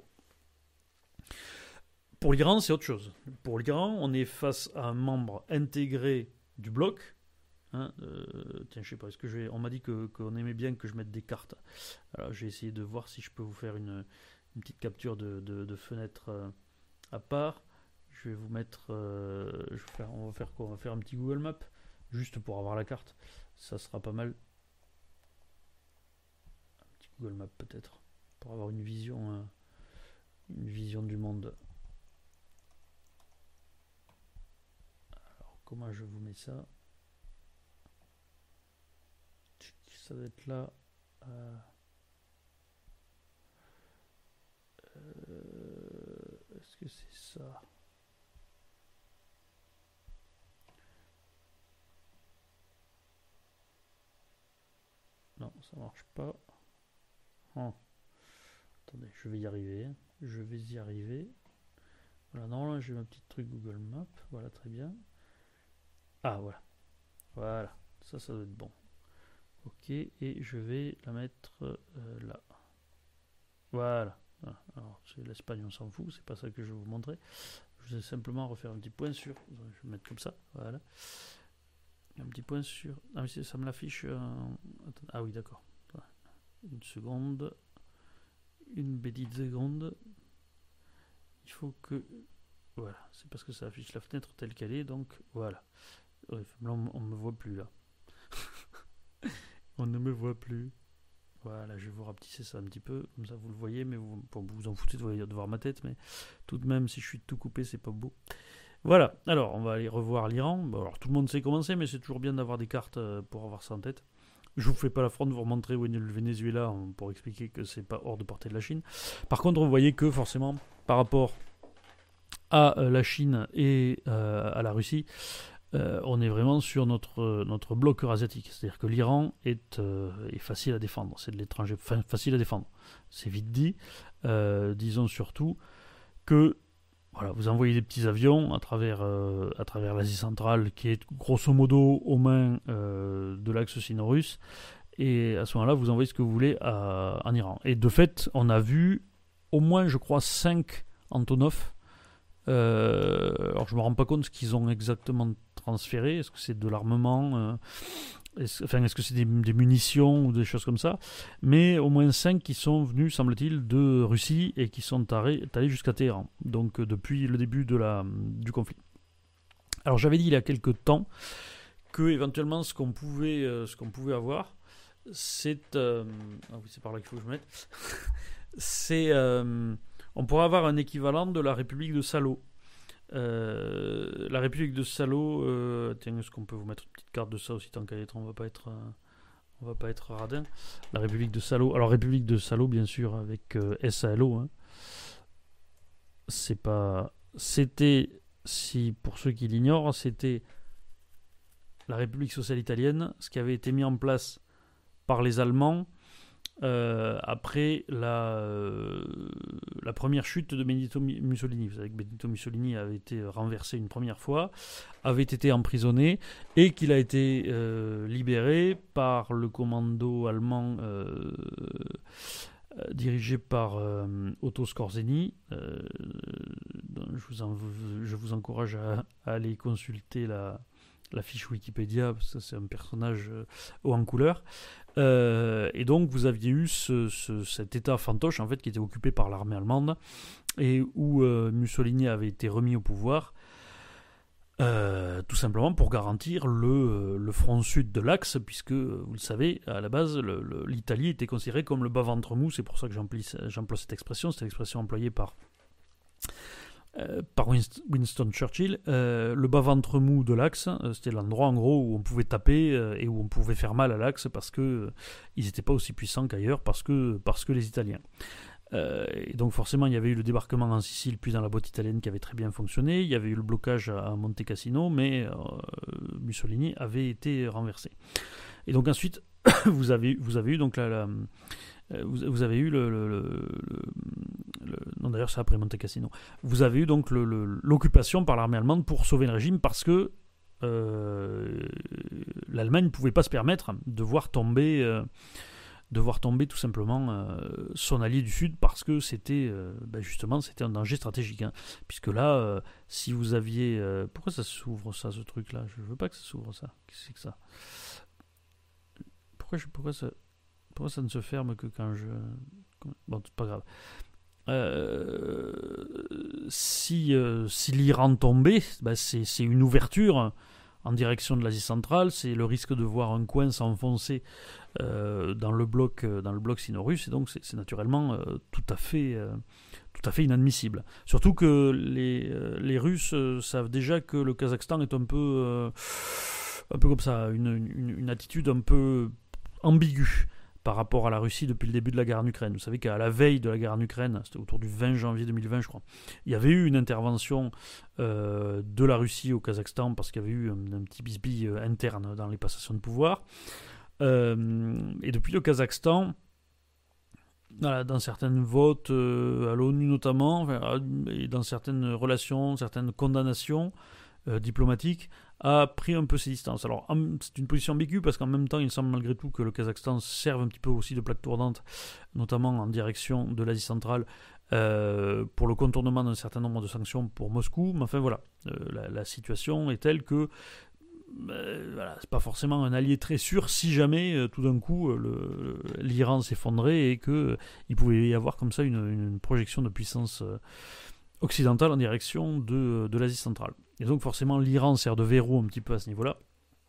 Pour l'Iran, c'est autre chose. Pour l'Iran, on est face à un membre intégré du bloc. Hein, euh, tiens, je sais pas, est-ce que je vais... on m'a dit que, qu'on aimait bien que je mette des cartes. Alors, je vais essayer de voir si je peux vous faire une, une petite capture de, de, de fenêtre euh, à part. Je vais vous mettre. Euh, je vais faire, on va faire quoi? On va faire un petit Google Maps, juste pour avoir la carte. Ça sera pas mal. Un petit Google Maps peut-être, pour avoir une vision, euh, une vision du monde. Alors, comment je vous mets ça? Ça doit être là. Euh, euh, est-ce que c'est ça? Non, ça marche pas. Oh. Attendez, je vais y arriver. Je vais y arriver. Voilà, non, là j'ai ma petite truc Google Maps. Voilà, très bien. Ah, voilà. Voilà, ça, ça doit être bon. Ok, et je vais la mettre euh, là. Voilà. Alors, c'est l'Espagne, on s'en fout, c'est pas ça que je vais vous montrer. Je vais simplement refaire un petit point sur. Je vais mettre comme ça, voilà. Un petit point sur. Ah, mais ça me l'affiche. Euh... Ah oui, d'accord. Une seconde. Une petite seconde. Il faut que. Voilà, c'est parce que ça affiche la fenêtre telle qu'elle est, donc voilà. Là, on ne me voit plus là. On ne me voit plus. Voilà, je vais vous rapetisser ça un petit peu, comme ça vous le voyez, mais vous bon, vous, vous en foutez de voir ma tête, mais tout de même, si je suis tout coupé, c'est pas beau. Voilà, alors on va aller revoir l'Iran. Bon, alors tout le monde sait comment c'est, mais c'est toujours bien d'avoir des cartes pour avoir ça en tête. Je vous fais pas l'affront de vous montrer où est le Venezuela pour expliquer que c'est pas hors de portée de la Chine. Par contre, vous voyez que forcément, par rapport à la Chine et euh, à la Russie, Euh, on est vraiment sur notre, notre bloc eurasiatique. C'est-à-dire que l'Iran est, euh, est facile à défendre. C'est de l'étranger, enfin, facile à défendre. C'est vite dit. Euh, disons surtout que voilà, vous envoyez des petits avions à travers, euh, à travers l'Asie centrale, qui est grosso modo aux mains euh, de l'axe sino-russe. Et à ce moment-là, vous envoyez ce que vous voulez à, en Iran. Et de fait, on a vu au moins, je crois, cinq Antonov. Euh, alors je me rends pas compte ce qu'ils ont exactement transféré. Est-ce que c'est de l'armement euh, est-ce, enfin, est-ce que c'est des, des munitions ou des choses comme ça? Mais au moins cinq qui sont venus, semble-t-il, de Russie et qui sont allés jusqu'à Téhéran. Donc euh, depuis le début de la, du conflit. Alors j'avais dit il y a quelques temps que éventuellement ce qu'on pouvait, euh, ce qu'on pouvait avoir, c'est euh, ah oui, c'est par là qu'il faut que je me mette. c'est euh, on pourrait avoir un équivalent de la République de Salo. Euh, la République de Salo, euh, tiens, est-ce qu'on peut vous mettre une petite carte de ça aussi, tant qu'à être, on va pas être, euh, on va pas être radin. La République de Salo. Alors République de Salo, bien sûr, avec euh, S A L O. Hein. C'est pas. C'était, si pour ceux qui l'ignorent, c'était la République sociale italienne, ce qui avait été mis en place par les Allemands euh, après la, euh, la première chute de Benito Mussolini. Vous savez que Benito Mussolini avait été renversé une première fois, avait été emprisonné et qu'il a été euh, libéré par le commando allemand euh, euh, dirigé par euh, Otto Skorzeny. Euh, je, vous en, je vous encourage à, à aller consulter la, la fiche Wikipédia, parce que c'est un personnage euh, haut en couleur. Euh, et donc vous aviez eu ce, ce, cet état fantoche en fait qui était occupé par l'armée allemande et où euh, Mussolini avait été remis au pouvoir euh, tout simplement pour garantir le, le front sud de l'Axe, puisque vous le savez à la base le, le, l'Italie était considérée comme le bas ventre mou. C'est pour ça que j'emploie, j'emploie cette expression. C'est l'expression employée par Euh, par Winston Churchill. Euh, le bas-ventre mou de l'Axe, euh, c'était l'endroit en gros où on pouvait taper euh, et où on pouvait faire mal à l'Axe parce qu'ils euh, n'étaient pas aussi puissants qu'ailleurs, parce que, parce que les Italiens. Euh, et donc forcément il y avait eu le débarquement en Sicile puis dans la botte italienne qui avait très bien fonctionné, il y avait eu le blocage à, à Monte Cassino, mais euh, Mussolini avait été renversé. Et donc ensuite vous avez, vous avez eu donc la... la Vous, vous avez eu le, le, le, le, le non d'ailleurs c'est après Monte Cassino. Vous avez eu donc le, le, l'occupation par l'armée allemande pour sauver le régime parce que euh, l'Allemagne ne pouvait pas se permettre de voir tomber, euh, de voir tomber tout simplement euh, son allié du Sud parce que c'était euh, ben justement c'était un danger stratégique. Hein, puisque là, euh, si vous aviez, euh, pourquoi ça s'ouvre ça ce truc là? Je veux pas que ça s'ouvre ça. Qu'est-ce que c'est que ça? Pourquoi je, pourquoi ça Pourquoi ça ne se ferme que quand je... Bon, c'est pas grave. Euh, si, euh, si l'Iran tombait, bah c'est, c'est une ouverture en direction de l'Asie centrale, c'est le risque de voir un coin s'enfoncer euh, dans le bloc, dans le bloc sino-russe, et donc c'est, c'est naturellement euh, tout à fait, euh, tout à fait inadmissible. Surtout que les, euh, les Russes euh, savent déjà que le Kazakhstan est un peu, euh, un peu comme ça, une, une, une attitude un peu ambiguë par rapport à la Russie depuis le début de la guerre en Ukraine. Vous savez qu'à la veille de la guerre en Ukraine, c'était autour du vingt janvier deux mille vingt, je crois, il y avait eu une intervention euh, de la Russie au Kazakhstan parce qu'il y avait eu un, un petit bisbille interne dans les passations de pouvoir. Euh, et depuis le Kazakhstan, voilà, dans certains votes euh, à l'ONU notamment, enfin, et dans certaines relations, certaines condamnations euh, diplomatiques, a pris un peu ses distances. Alors, c'est une position ambiguë parce qu'en même temps, il semble malgré tout que le Kazakhstan serve un petit peu aussi de plaque tournante, notamment en direction de l'Asie centrale, euh, pour le contournement d'un certain nombre de sanctions pour Moscou. Mais enfin, voilà, euh, la, la situation est telle que euh, voilà, c'est pas forcément un allié très sûr si jamais, euh, tout d'un coup, euh, le, l'Iran s'effondrait et qu'il euh, pouvait y avoir comme ça une, une projection de puissance euh, occidentale en direction de, de l'Asie centrale. Et donc forcément l'Iran sert de verrou un petit peu à ce niveau-là.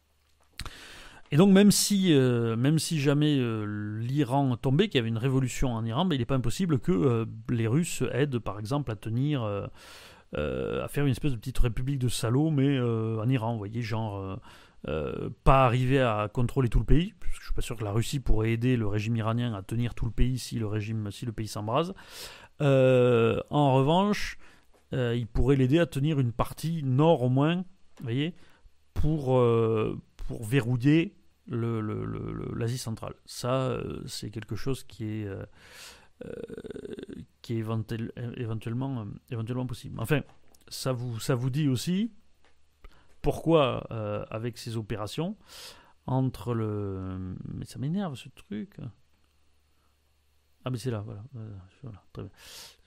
Et donc même si, euh, même si jamais euh, l'Iran tombait, qu'il y avait une révolution en Iran, ben, il n'est pas impossible que euh, les Russes aident par exemple à tenir, euh, euh, à faire une espèce de petite république de salauds, mais euh, en Iran, vous voyez, genre euh, euh, pas arriver à contrôler tout le pays, parce que je suis pas sûr que la Russie pourrait aider le régime iranien à tenir tout le pays si le, régime, si le pays s'embrase. Euh, en revanche, Euh, il pourrait l'aider à tenir une partie nord au moins, vous voyez, pour, euh, pour verrouiller le, le, le, l'Asie centrale. Ça, euh, c'est quelque chose qui est, euh, euh, qui est éventuel, éventuellement, euh, éventuellement possible. Enfin, ça vous, ça vous dit aussi pourquoi, euh, avec ces opérations, entre le... Mais ça m'énerve ce truc. Ah, mais c'est là, voilà. voilà très bien.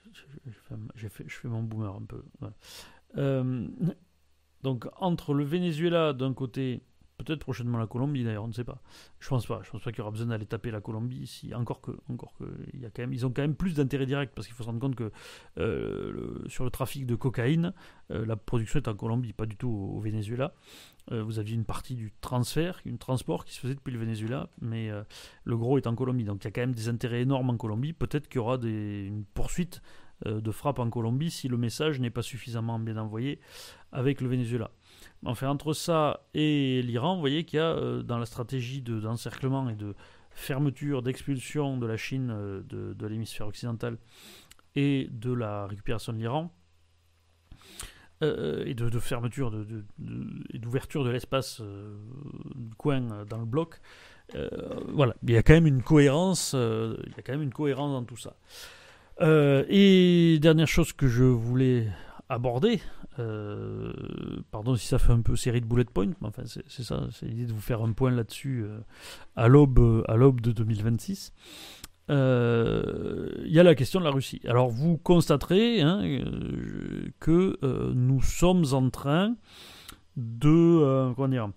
Je fais, je fais mon boomer un peu. Voilà. Euh, donc entre le Venezuela d'un côté, peut-être prochainement la Colombie d'ailleurs, on ne sait pas. Je pense pas. Je pense pas qu'il y aura besoin d'aller taper la Colombie. Si encore que, encore que, il y a quand même, ils ont quand même plus d'intérêt direct parce qu'il faut se rendre compte que euh, le, sur le trafic de cocaïne, euh, la production est en Colombie, pas du tout au, au Venezuela. Euh, vous aviez une partie du transfert, une transport qui se faisait depuis le Venezuela, mais euh, le gros est en Colombie. Donc il y a quand même des intérêts énormes en Colombie. Peut-être qu'il y aura des, une poursuite euh, de frappe en Colombie si le message n'est pas suffisamment bien envoyé avec le Venezuela. Enfin, entre ça et l'Iran, vous voyez qu'il y a euh, dans la stratégie de, d'encerclement et de fermeture, d'expulsion de la Chine euh, de, de l'hémisphère occidental et de la récupération de l'Iran, euh, et de, de fermeture de, de, de, et d'ouverture de l'espace euh, du coin dans le bloc, euh, voilà, il y a quand même une cohérence, euh, il y a quand même une cohérence dans tout ça. Euh, et dernière chose que je voulais aborder, euh, pardon si ça fait un peu série de bullet points, mais enfin c'est, c'est ça, c'est l'idée de vous faire un point là-dessus euh, à l'aube, à l'aube de deux mille vingt-six. Il euh, y a la question de la Russie. Alors vous constaterez hein, euh, que euh, nous sommes en train de euh, comment dire,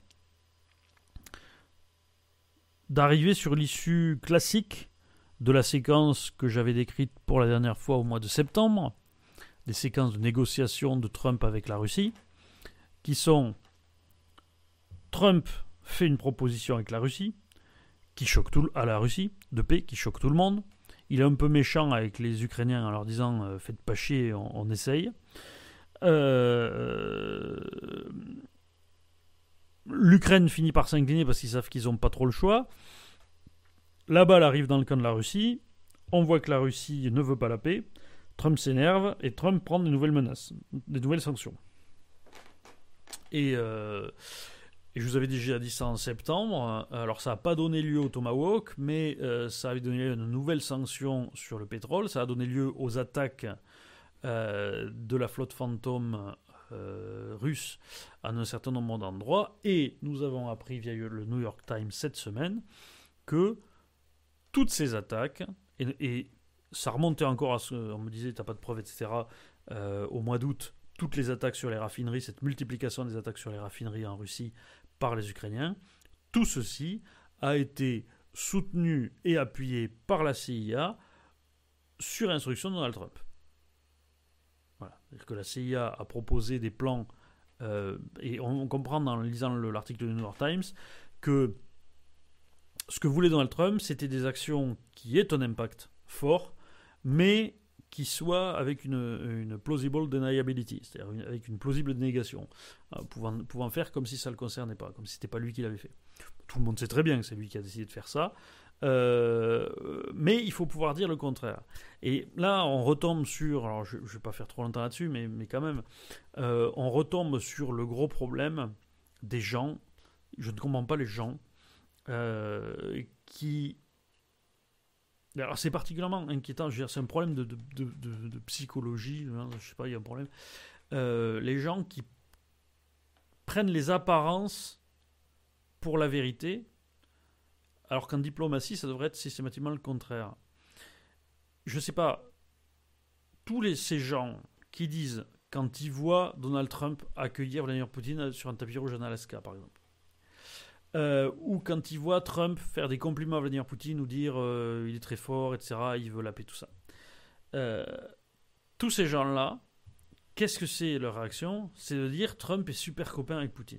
d'arriver sur l'issue classique de la séquence que j'avais décrite pour la dernière fois au mois de septembre, des séquences de négociations de Trump avec la Russie, qui sont Trump fait une proposition avec la Russie, qui choque tout à la Russie, de paix, qui choque tout le monde. Il est un peu méchant avec les Ukrainiens en leur disant euh, « faites pas chier, on, on essaye euh, ». L'Ukraine finit par s'incliner parce qu'ils savent qu'ils n'ont pas trop le choix. La balle arrive dans le camp de la Russie. On voit que la Russie ne veut pas la paix. Trump s'énerve et Trump prend des nouvelles menaces, des nouvelles sanctions. Et... Euh, Et je vous avais déjà dit ça en septembre. Alors ça n'a pas donné lieu au Tomahawk, mais euh, ça avait donné lieu à une nouvelle sanction sur le pétrole. Ça a donné lieu aux attaques euh, de la flotte fantôme euh, russe à un certain nombre d'endroits. Et nous avons appris via le New York Times cette semaine que toutes ces attaques, et, et ça remontait encore à ce on me disait t'as pas de preuves, et cetera, euh, au mois d'août, toutes les attaques sur les raffineries, cette multiplication des attaques sur les raffineries en Russie par les Ukrainiens, tout ceci a été soutenu et appuyé par la C I A sur instruction de Donald Trump. Voilà. C'est-à-dire que la C I A a proposé des plans, euh, et on comprend en lisant le, l'article du New York Times que ce que voulait Donald Trump, c'était des actions qui aient un impact fort, mais qui soit avec une, une plausible deniability, c'est-à-dire une, avec une plausible négation, euh, pouvant, pouvant faire comme si ça ne le concernait pas, comme si ce n'était pas lui qui l'avait fait. Tout le monde sait très bien que c'est lui qui a décidé de faire ça, euh, mais il faut pouvoir dire le contraire. Et là, on retombe sur, alors je ne vais pas faire trop longtemps là-dessus, mais, mais quand même, euh, on retombe sur le gros problème des gens, je ne comprends pas les gens, euh, qui... Alors c'est particulièrement inquiétant, je veux dire, c'est un problème de, de, de, de, de psychologie, hein, je sais pas, il y a un problème. Euh, les gens qui prennent les apparences pour la vérité, alors qu'en diplomatie, ça devrait être systématiquement le contraire. Je sais pas, tous les, ces gens qui disent, quand ils voient Donald Trump accueillir Vladimir Poutine sur un tapis rouge en Alaska, par exemple, Euh, ou quand ils voient Trump faire des compliments à Vladimir Poutine ou dire euh, il est très fort, et cetera, il veut la paix, tout ça. Euh, tous ces gens-là, qu'est-ce que c'est leur réaction ? C'est de dire Trump est super copain avec Poutine.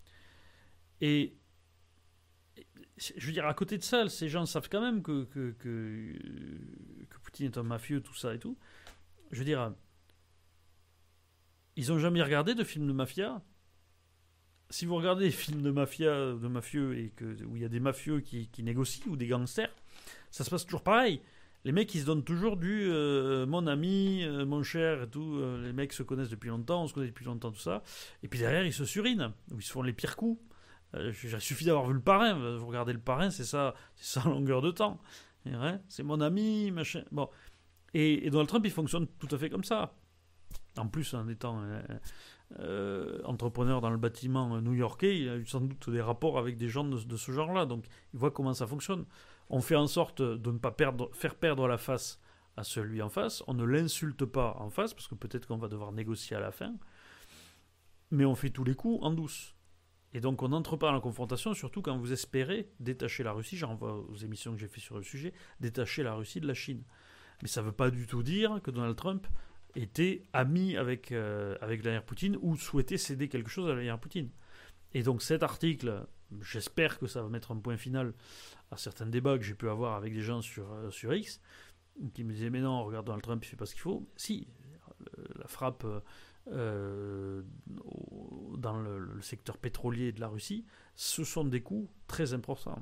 Et je veux dire, à côté de ça, ces gens savent quand même que, que, que, que Poutine est un mafieux, tout ça et tout. Je veux dire, ils n'ont jamais regardé de films de mafia. Si vous regardez des films de mafia, de mafieux, et que, où il y a des mafieux qui, qui négocient, ou des gangsters, ça se passe toujours pareil. Les mecs, ils se donnent toujours du euh, mon ami, euh, mon cher, et tout. Euh, les mecs se connaissent depuis longtemps, on se connaît depuis longtemps, tout ça. Et puis derrière, ils se surinent, ou ils se font les pires coups. Euh, il suffit d'avoir vu le parrain. Vous regardez le parrain, c'est ça, c'est ça en longueur de temps. Et, hein, c'est mon ami, machin. Bon. Et, et Donald Trump, il fonctionne tout à fait comme ça. En plus, en étant... Euh, Euh, entrepreneur dans le bâtiment new-yorkais, il a eu sans doute des rapports avec des gens de, de ce genre-là, donc il voit comment ça fonctionne. On fait en sorte de ne pas perdre, faire perdre la face à celui en face, on ne l'insulte pas en face, parce que peut-être qu'on va devoir négocier à la fin, mais on fait tous les coups en douce. Et donc on n'entre pas dans la confrontation, surtout quand vous espérez détacher la Russie, j'en renvoie aux émissions que j'ai fait sur le sujet, détacher la Russie de la Chine. Mais ça ne veut pas du tout dire que Donald Trump était ami avec, euh, avec Vladimir Poutine ou souhaitait céder quelque chose à Vladimir Poutine. Et donc cet article, j'espère que ça va mettre un point final à certains débats que j'ai pu avoir avec des gens sur, euh, sur X, qui me disaient mais non, regarde Donald Trump, il fait pas ce qu'il faut. Si, la frappe euh, dans le, le secteur pétrolier de la Russie, ce sont des coûts très importants.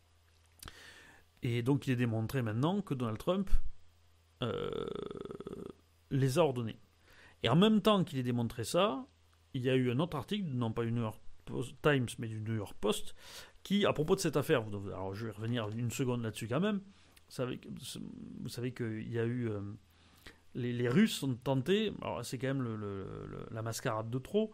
Et donc il est démontré maintenant que Donald Trump euh, les a ordonnés. Et en même temps qu'il ait démontré ça, il y a eu un autre article, non pas du New York Times, mais du New York Post, qui, à propos de cette affaire, alors je vais revenir une seconde là-dessus quand même, vous savez, vous savez qu'il y a eu... Euh, les, les Russes ont tenté, alors c'est quand même le, le, le, la mascarade de trop,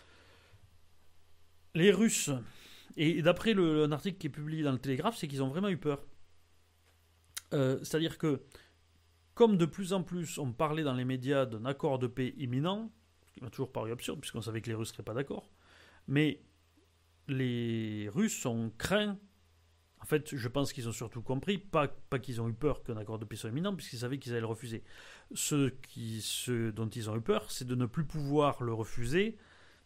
les Russes, et d'après le, un article qui est publié dans le Télégraphe, c'est qu'ils ont vraiment eu peur. Euh, c'est-à-dire que, comme de plus en plus on parlait dans les médias d'un accord de paix imminent, ce qui m'a toujours paru absurde, puisqu'on savait que les Russes ne seraient pas d'accord, mais les Russes ont craint, en fait, je pense qu'ils ont surtout compris, pas, pas qu'ils ont eu peur qu'un accord de paix soit imminent, puisqu'ils savaient qu'ils allaient le refuser. Ce, qui, ce dont ils ont eu peur, c'est de ne plus pouvoir le refuser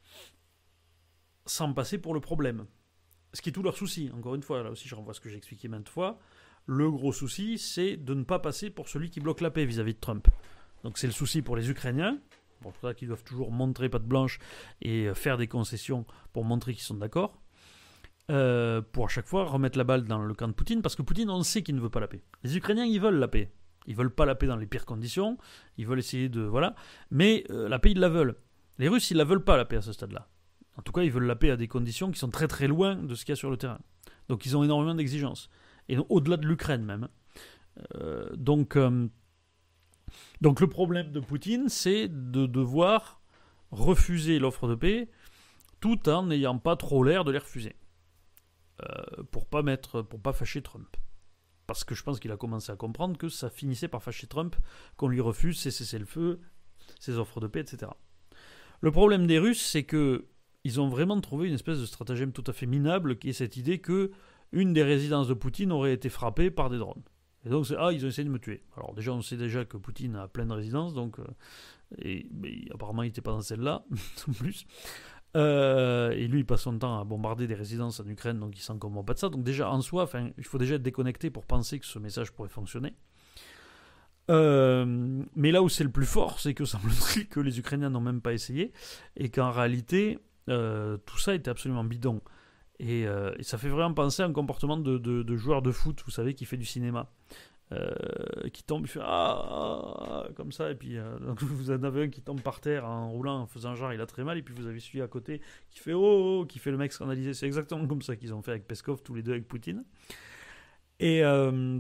sans passer pour le problème. Ce qui est tout leur souci. Encore une fois, là aussi je renvoie à ce que j'ai expliqué maintes fois. Le gros souci, c'est de ne pas passer pour celui qui bloque la paix vis-à-vis de Trump. Donc c'est le souci pour les Ukrainiens. Bon, c'est pour ça qu'ils doivent toujours montrer patte blanche et faire des concessions pour montrer qu'ils sont d'accord. Euh, pour à chaque fois remettre la balle dans le camp de Poutine, parce que Poutine, on sait qu'il ne veut pas la paix. Les Ukrainiens, ils veulent la paix. Ils veulent pas la paix dans les pires conditions. Ils veulent essayer de... Voilà. Mais euh, la paix, ils la veulent. Les Russes, ils la veulent pas, la paix, à ce stade-là. En tout cas, ils veulent la paix à des conditions qui sont très très loin de ce qu'il y a sur le terrain. Donc ils ont énormément d'exigences. Et donc, au-delà de l'Ukraine même. Euh, donc, euh, donc le problème de Poutine, c'est de devoir refuser l'offre de paix tout en n'ayant pas trop l'air de les refuser. Euh, pour pas mettre, pour pas fâcher Trump. Parce que je pense qu'il a commencé à comprendre que ça finissait par fâcher Trump, qu'on lui refuse ses cessez-le-feu, ses offres de paix, et cetera. Le problème des Russes, c'est que ils ont vraiment trouvé une espèce de stratagème tout à fait minable, qui est cette idée que une des résidences de Poutine aurait été frappée par des drones. Et donc, c'est, ah, ils ont essayé de me tuer. Alors déjà, on sait déjà que Poutine a plein de résidences, donc, euh, et, mais apparemment, il n'était pas dans celle-là, en plus. Euh, et lui, il passe son temps à bombarder des résidences en Ukraine, donc il s'en commande pas de ça. Donc déjà, en soi, il faut déjà être déconnecté pour penser que ce message pourrait fonctionner. Euh, mais là où c'est le plus fort, c'est que semble-t-il que les Ukrainiens n'ont même pas essayé, et qu'en réalité, euh, tout ça était absolument bidon. Et, euh, et ça fait vraiment penser à un comportement de, de, de joueur de foot, vous savez, qui fait du cinéma. Euh, qui tombe, il fait ah, ah comme ça, et puis euh, donc vous en avez un qui tombe par terre en roulant, en faisant genre il a très mal, et puis vous avez celui à côté qui fait oh, oh qui fait le mec scandalisé. C'est exactement comme ça qu'ils ont fait avec Peskov, tous les deux avec Poutine. Et, euh,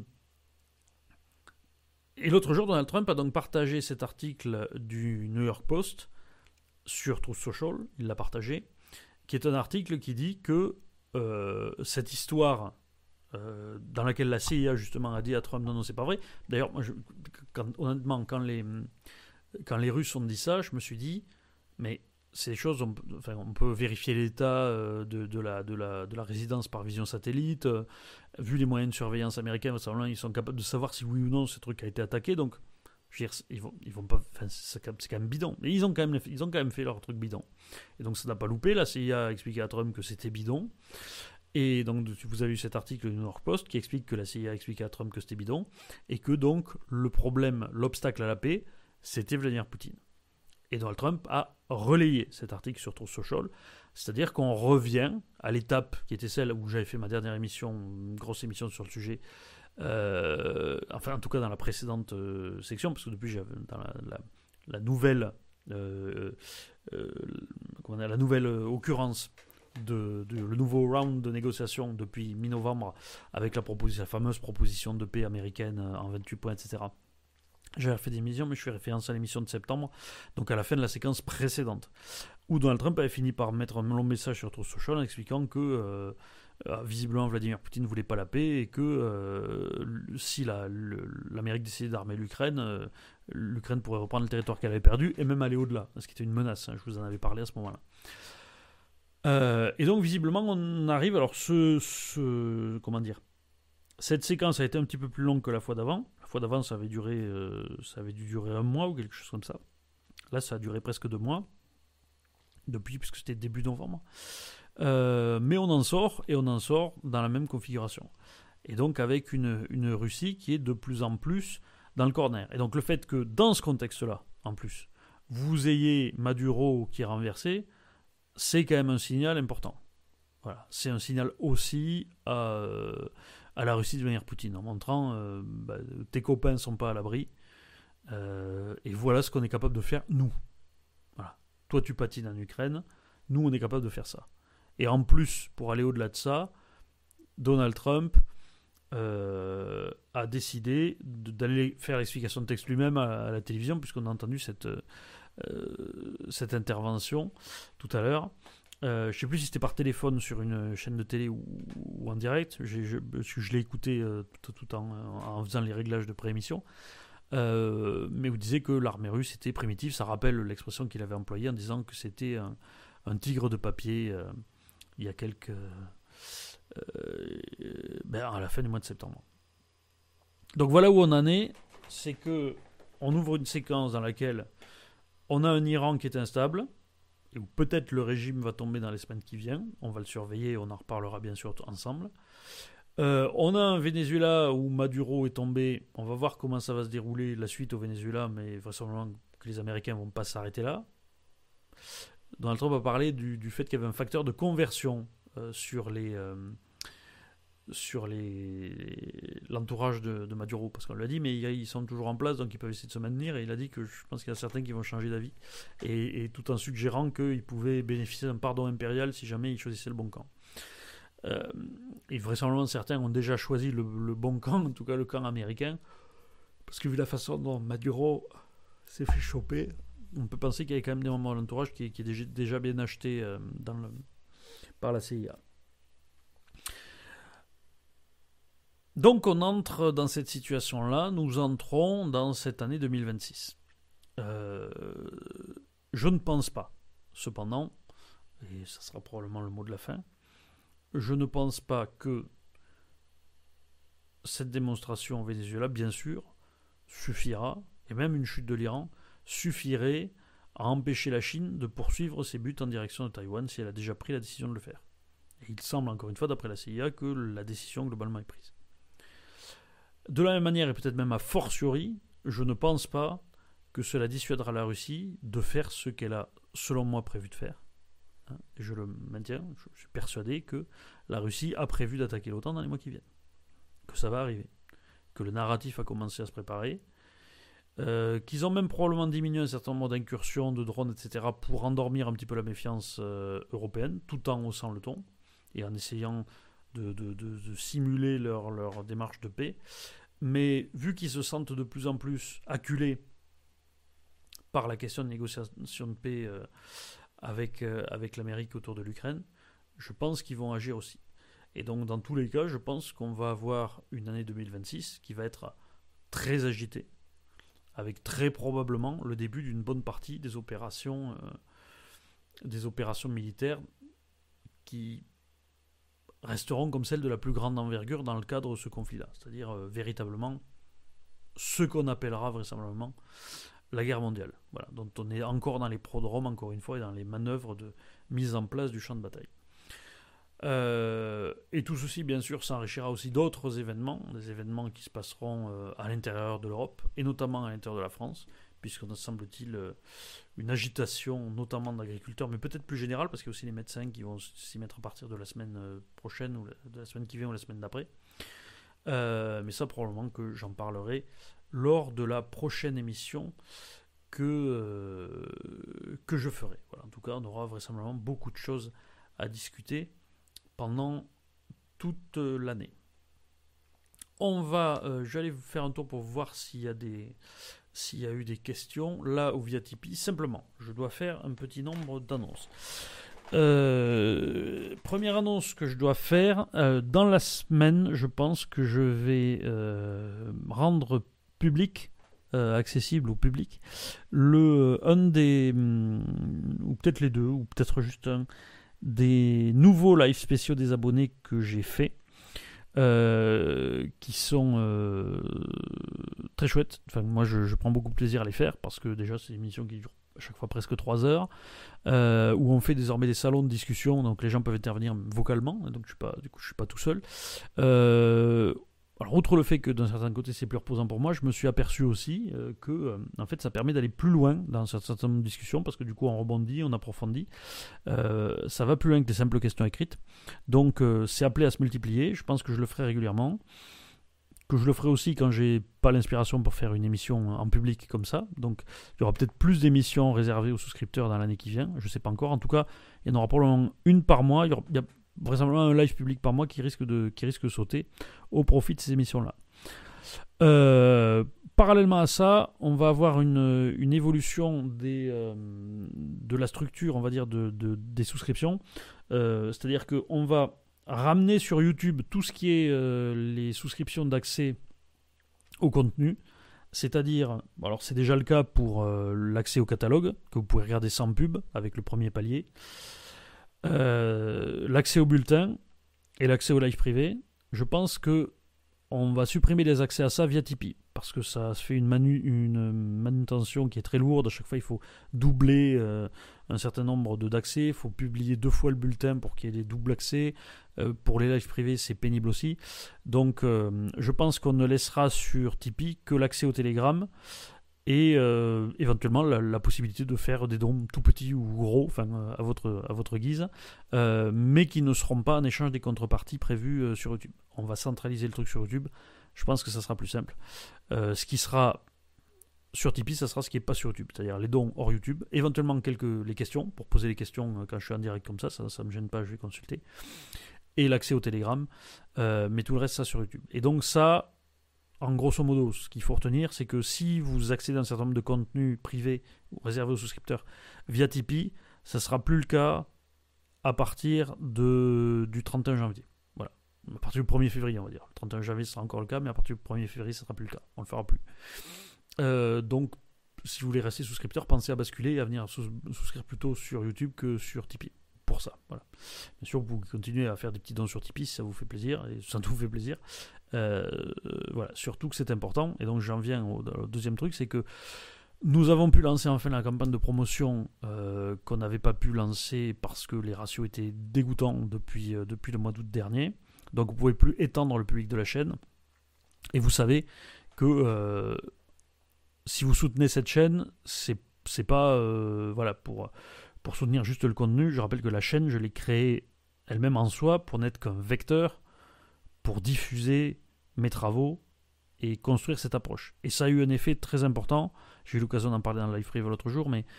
et l'autre jour, Donald Trump a donc partagé cet article du New York Post sur Truth Social, il l'a partagé, qui est un article qui dit que euh, cette histoire Euh, dans laquelle la C I A justement a dit à Trump non non c'est pas vrai. D'ailleurs moi je, quand, honnêtement quand les quand les Russes ont dit ça, je me suis dit mais ces choses on, enfin, on peut vérifier l'état euh, de, de, la, de, la, de la résidence par vision satellite, euh, vu les moyens de surveillance américains, ils sont capables de savoir si oui ou non ce truc a été attaqué. Donc je veux dire, ils vont, ils vont pas, enfin, c'est, c'est quand même bidon, mais ils ont quand même, ils ont quand même fait leur truc bidon, et donc ça n'a pas loupé. La C I A a expliqué à Trump que c'était bidon. Et donc, vous avez eu cet article du New York Post qui explique que la C I A a expliqué à Trump que c'était bidon, et que donc le problème, l'obstacle à la paix, c'était Vladimir Poutine. Et Donald Trump a relayé cet article sur Truth Social, c'est-à-dire qu'on revient à l'étape qui était celle où j'avais fait ma dernière émission, une grosse émission sur le sujet, euh, enfin en tout cas dans la précédente euh, section, parce que depuis j'avais dans la, la, la nouvelle, euh, euh, comment dire, la nouvelle euh, occurrence. De, de, le nouveau round de négociations depuis mi-novembre avec la, proposition, la fameuse proposition de paix américaine en vingt-huit points, et cetera. J'ai fait des émissions, mais je fais référence à l'émission de septembre, donc à la fin de la séquence précédente, où Donald Trump avait fini par mettre un long message sur Truth Social en expliquant que euh, visiblement Vladimir Poutine ne voulait pas la paix, et que euh, si la, le, l'Amérique décidait d'armer l'Ukraine, euh, l'Ukraine pourrait reprendre le territoire qu'elle avait perdu et même aller au-delà, ce qui était une menace, hein, je vous en avais parlé à ce moment-là. Euh, et donc visiblement on arrive, alors ce, ce comment dire, cette séquence a été un petit peu plus longue que la fois d'avant. La fois d'avant ça avait duré euh, ça avait dû durer un mois ou quelque chose comme ça. Là ça a duré presque deux mois depuis, puisque c'était début novembre, euh, mais on en sort, et on en sort dans la même configuration, et donc avec une, une Russie qui est de plus en plus dans le corner. Et donc le fait que dans ce contexte-là, en plus, vous ayez Maduro qui est renversé, c'est quand même un signal important. Voilà. C'est un signal aussi à, à la Russie de Vladimir Poutine, en montrant euh, bah, tes copains ne sont pas à l'abri, euh, et voilà ce qu'on est capable de faire, nous. Voilà. Toi, tu patines en Ukraine, nous, on est capable de faire ça. Et en plus, pour aller au-delà de ça, Donald Trump euh, a décidé de, d'aller faire l'explication de texte lui-même à, à la télévision, puisqu'on a entendu cette, euh, cette intervention tout à l'heure. Euh, je ne sais plus si c'était par téléphone sur une chaîne de télé ou, ou en direct. J'ai, je, je l'ai écouté euh, tout, tout en, en faisant les réglages de pré-émission. Euh, mais vous disiez que l'armée russe était primitive. Ça rappelle l'expression qu'il avait employée en disant que c'était un, un tigre de papier euh, il y a quelques... Euh, ben à la fin du mois de septembre. Donc voilà où on en est. C'est que on ouvre une séquence dans laquelle on a un Iran qui est instable, et où peut-être le régime va tomber dans les semaines qui viennent. On va le surveiller, on en reparlera bien sûr ensemble. Euh, on a un Venezuela où Maduro est tombé. On va voir comment ça va se dérouler la suite au Venezuela, mais vraisemblablement que les Américains ne vont pas s'arrêter là. Donald Trump a parlé du, du fait qu'il y avait un facteur de conversion euh, sur les... Euh, sur les, l'entourage de, de Maduro, parce qu'on l'a dit, mais ils sont toujours en place, donc ils peuvent essayer de se maintenir, et il a dit que je pense qu'il y a certains qui vont changer d'avis, et, et tout en suggérant qu'ils pouvaient bénéficier d'un pardon impérial si jamais ils choisissaient le bon camp. Euh, et vraisemblablement certains ont déjà choisi le, le bon camp, en tout cas le camp américain, parce que vu la façon dont Maduro s'est fait choper, on peut penser qu'il y a quand même des membres de l'entourage qui, qui est déjà, déjà bien acheté euh, dans le, par la C I A. Donc on entre dans cette situation-là, nous entrons dans cette année deux mille vingt-six. Euh, je ne pense pas, cependant, et ça sera probablement le mot de la fin, je ne pense pas que cette démonstration au Venezuela, bien sûr, suffira, et même une chute de l'Iran, suffirait à empêcher la Chine de poursuivre ses buts en direction de Taïwan si elle a déjà pris la décision de le faire. Et il semble, encore une fois, d'après la C I A, que la décision globalement est prise. De la même manière, et peut-être même a fortiori, je ne pense pas que cela dissuadera la Russie de faire ce qu'elle a, selon moi, prévu de faire. Et je le maintiens, je suis persuadé que la Russie a prévu d'attaquer l'OTAN dans les mois qui viennent. Que ça va arriver. Que le narratif a commencé à se préparer. Euh, qu'ils ont même probablement diminué un certain nombre d'incursions, de drones, et cetera, pour endormir un petit peu la méfiance euh, européenne, tout en haussant le ton, et en essayant... De, de, de, de simuler leur, leur démarche de paix. Mais vu qu'ils se sentent de plus en plus acculés par la question de négociation de paix euh, avec, euh, avec l'Amérique autour de l'Ukraine, je pense qu'ils vont agir aussi. Et donc dans tous les cas, je pense qu'on va avoir une année deux mille vingt-six qui va être très agitée, avec très probablement le début d'une bonne partie des opérations, euh, des opérations militaires qui resteront comme celles de la plus grande envergure dans le cadre de ce conflit-là. C'est-à-dire euh, véritablement ce qu'on appellera vraisemblablement la guerre mondiale. Voilà, dont on est encore dans les prodromes, encore une fois, et dans les manœuvres de mise en place du champ de bataille. Euh, et tout ceci, bien sûr, s'enrichira aussi d'autres événements, des événements qui se passeront euh, à l'intérieur de l'Europe, et notamment à l'intérieur de la France, puisqu'on a, semble-t-il, euh, une agitation, notamment d'agriculteurs, mais peut-être plus générale, parce qu'il y a aussi les médecins qui vont s'y mettre à partir de la semaine euh, prochaine, ou la, de la semaine qui vient, ou la semaine d'après. Euh, mais ça, probablement que j'en parlerai lors de la prochaine émission que, euh, que je ferai. Voilà, en tout cas, on aura vraisemblablement beaucoup de choses à discuter pendant toute l'année. On va, euh, je vais aller faire un tour pour voir s'il y a des, s'il y a eu des questions là ou via Tipeee. Simplement, je dois faire un petit nombre d'annonces. Euh, première annonce que je dois faire euh, dans la semaine, je pense que je vais euh, rendre public, euh, accessible au public, le un des, ou peut-être les deux, ou peut-être juste un des nouveaux live spéciaux des abonnés que j'ai fait, euh, qui sont euh, très chouettes. Enfin, moi, je, je prends beaucoup de plaisir à les faire parce que déjà, c'est des émissions qui durent à chaque fois presque trois heures, euh, où on fait désormais des salons de discussion, donc les gens peuvent intervenir vocalement, donc je suis pas, du coup, je suis pas tout seul. Euh, Alors, outre le fait que d'un certain côté c'est plus reposant pour moi, je me suis aperçu aussi euh, que euh, en fait, ça permet d'aller plus loin dans un certain nombre de discussions parce que du coup on rebondit, on approfondit. Euh, ça va plus loin que des simples questions écrites. Donc euh, c'est appelé à se multiplier. Je pense que je le ferai régulièrement. Que je le ferai aussi quand j'ai pas l'inspiration pour faire une émission en public comme ça. Donc il y aura peut-être plus d'émissions réservées aux souscripteurs dans l'année qui vient. Je sais pas encore. En tout cas, il y en aura probablement une par mois. Il y, aura, il y a vraisemblablement un live public par mois qui risque de, qui risque de sauter au profit de ces émissions-là. Euh, parallèlement à ça, on va avoir une, une évolution des, euh, de la structure, on va dire, de, de, des souscriptions. Euh, c'est-à-dire qu'on va ramener sur YouTube tout ce qui est euh, les souscriptions d'accès au contenu. C'est-à-dire, alors c'est déjà le cas pour euh, l'accès au catalogue, que vous pouvez regarder sans pub avec le premier palier. Euh, l'accès au bulletin et l'accès au live privé. Je pense que on va supprimer les accès à ça via Tipeee parce que ça se fait une, manu, une manutention qui est très lourde. À chaque fois, il faut doubler euh, un certain nombre de, d'accès. Il faut publier deux fois le bulletin pour qu'il y ait des doubles accès. Euh, pour les lives privés, c'est pénible aussi. Donc, euh, je pense qu'on ne laissera sur Tipeee que l'accès au Telegram et euh, éventuellement la, la possibilité de faire des dons tout petits ou gros, enfin à votre, à votre guise, euh, mais qui ne seront pas en échange des contreparties prévues euh, sur YouTube. On va centraliser le truc sur YouTube, je pense que ça sera plus simple. Euh, ce qui sera sur Tipeee, ça sera ce qui n'est pas sur YouTube, c'est-à-dire les dons hors YouTube, éventuellement quelques, les questions, pour poser les questions quand je suis en direct comme ça, ça ne me gêne pas, je vais consulter, et l'accès au Telegram, euh, mais tout le reste ça sur YouTube. Et donc ça... En grosso modo, ce qu'il faut retenir, c'est que si vous accédez à un certain nombre de contenus privés ou réservés aux souscripteurs via Tipeee, ça ne sera plus le cas à partir de, du trente et un janvier. Voilà. À partir du premier février, on va dire. Le trente et un janvier, ce sera encore le cas, mais à partir du premier février, ça ne sera plus le cas. On ne le fera plus. Euh, donc, si vous voulez rester souscripteur, pensez à basculer et à venir sous, souscrire plutôt sur YouTube que sur Tipeee. Pour ça, voilà. Bien sûr, vous continuez à faire des petits dons sur Tipeee si ça vous fait plaisir, et ça vous fait plaisir. Euh, voilà, surtout que c'est important. Et donc j'en viens au, au deuxième truc, c'est que nous avons pu lancer enfin la campagne de promotion euh, qu'on n'avait pas pu lancer parce que les ratios étaient dégoûtants depuis, euh, depuis le mois d'août dernier. Donc vous ne pouvez plus étendre le public de la chaîne. Et vous savez que euh, si vous soutenez cette chaîne, c'est, c'est pas euh, voilà, pour, pour soutenir juste le contenu. Je rappelle que la chaîne, je l'ai créée elle-même en soi pour n'être qu'un vecteur pour diffuser mes travaux et construire cette approche. Et ça a eu un effet très important. J'ai eu l'occasion d'en parler dans le live privé l'autre jour, mais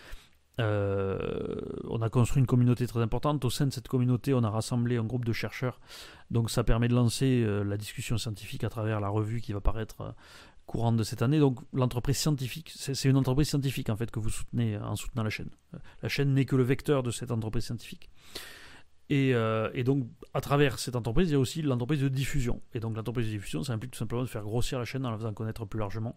euh, on a construit une communauté très importante. Au sein de cette communauté, on a rassemblé un groupe de chercheurs. Donc ça permet de lancer euh, la discussion scientifique à travers la revue qui va paraître euh, courante de cette année. Donc l'entreprise scientifique, c'est, c'est une entreprise scientifique en fait que vous soutenez en soutenant la chaîne. La chaîne n'est que le vecteur de cette entreprise scientifique. Et, euh, et donc, à travers cette entreprise, il y a aussi l'entreprise de diffusion. Et donc, l'entreprise de diffusion, ça implique tout simplement de faire grossir la chaîne en la faisant connaître plus largement.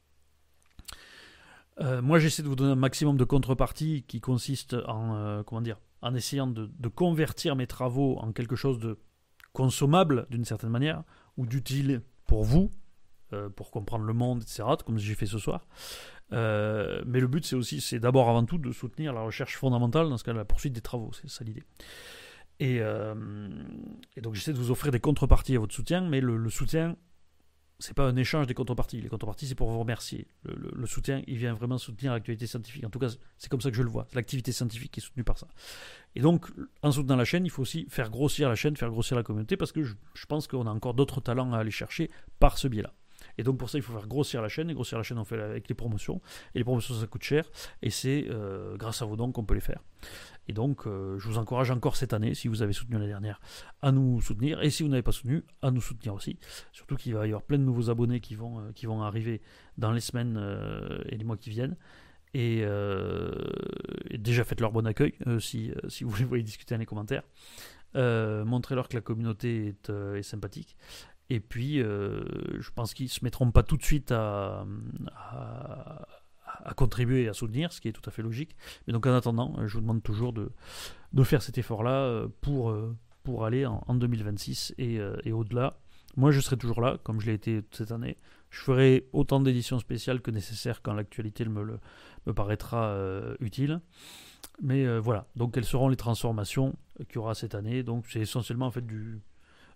Euh, moi, j'essaie de vous donner un maximum de contrepartie qui consiste en, euh, comment dire, en essayant de, de convertir mes travaux en quelque chose de consommable, d'une certaine manière, ou d'utile pour vous, euh, pour comprendre le monde, et cetera, comme j'ai fait ce soir. Euh, mais le but, c'est aussi, c'est d'abord avant tout de soutenir la recherche fondamentale, dans ce cas, la poursuite des travaux. C'est ça l'idée. Et, euh, et donc j'essaie de vous offrir des contreparties à votre soutien, mais le, le soutien, c'est pas un échange des contreparties. Les contreparties, c'est pour vous remercier. Le, le, le soutien, il vient vraiment soutenir l'actualité scientifique. En tout cas, c'est comme ça que je le vois. C'est l'activité scientifique qui est soutenue par ça. Et donc, en soutenant la chaîne, il faut aussi faire grossir la chaîne, faire grossir la communauté, parce que je, je pense qu'on a encore d'autres talents à aller chercher par ce biais-là. Et donc pour ça, il faut faire grossir la chaîne. Et grossir la chaîne, on fait avec les promotions. Et les promotions, ça coûte cher. Et c'est euh, grâce à vos dons qu'on peut les faire. Et donc, euh, je vous encourage encore cette année, si vous avez soutenu l'année dernière, à nous soutenir. Et si vous n'avez pas soutenu, à nous soutenir aussi. Surtout qu'il va y avoir plein de nouveaux abonnés qui vont, euh, qui vont arriver dans les semaines euh, et les mois qui viennent. Et, euh, et déjà, faites leur bon accueil, euh, si, euh, si vous les voyez discuter dans les commentaires. Euh, montrez-leur que la communauté est, euh, est sympathique. Et puis, euh, je pense qu'ils ne se mettront pas tout de suite à, à, à contribuer et à soutenir, ce qui est tout à fait logique. Mais donc, en attendant, je vous demande toujours de, de faire cet effort-là pour, pour aller en, en deux mille vingt-six et, et au-delà. Moi, je serai toujours là, comme je l'ai été cette année. Je ferai autant d'éditions spéciales que nécessaire quand l'actualité me, le, me paraîtra euh, utile. Mais euh, voilà, donc quelles seront les transformations qu'il y aura cette année. Donc, c'est essentiellement en fait du...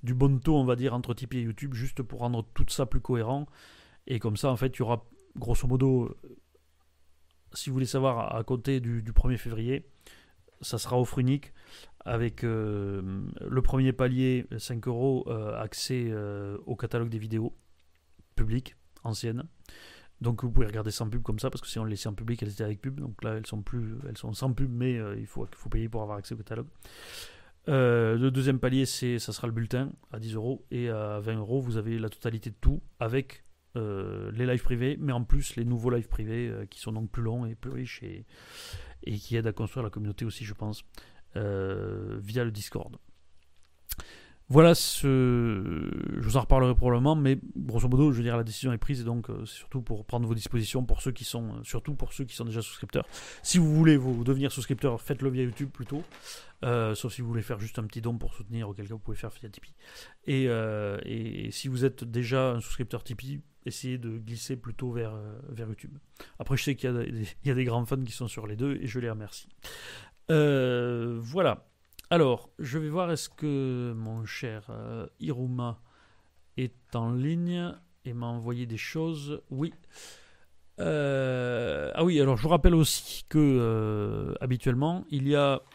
du bon taux, on va dire, entre Tipeee et YouTube, juste pour rendre tout ça plus cohérent. Et comme ça, en fait, il y aura, grosso modo, si vous voulez savoir, à compter du, du premier février, ça sera offre unique avec euh, le premier palier, cinq euros, euh, accès euh, au catalogue des vidéos publiques, anciennes. Donc vous pouvez regarder sans pub comme ça, parce que si on les laissait en public, elles étaient avec pub. Donc là, elles sont, plus, elles sont sans pub, mais euh, il faut, il faut payer pour avoir accès au catalogue. Euh, le deuxième palier, c'est, ça sera le bulletin à dix euros. Et à vingt euros, vous avez la totalité de tout, avec euh, les lives privés, mais en plus les nouveaux lives privés euh, qui sont donc plus longs et plus riches et, et qui aident à construire la communauté aussi, je pense, euh, via le Discord. Voilà, ce... je vous en reparlerai probablement, mais grosso modo, je veux dire, la décision est prise, et donc euh, c'est surtout pour prendre vos dispositions pour ceux qui sont, surtout pour ceux qui sont déjà souscripteurs. Si vous voulez vous devenir souscripteur, faites-le via YouTube plutôt, euh, sauf si vous voulez faire juste un petit don pour soutenir, auquel cas vous pouvez faire via Tipeee. Et, euh, et si vous êtes déjà un souscripteur Tipeee, essayez de glisser plutôt vers, euh, vers YouTube. Après, je sais qu'il y a, des, il y a des grands fans qui sont sur les deux, et je les remercie. Euh, voilà. Alors, je vais voir, est-ce que mon cher euh, Iruma est en ligne et m'a envoyé des choses. Oui. Euh, ah oui, alors je vous rappelle aussi que euh, habituellement, il y a...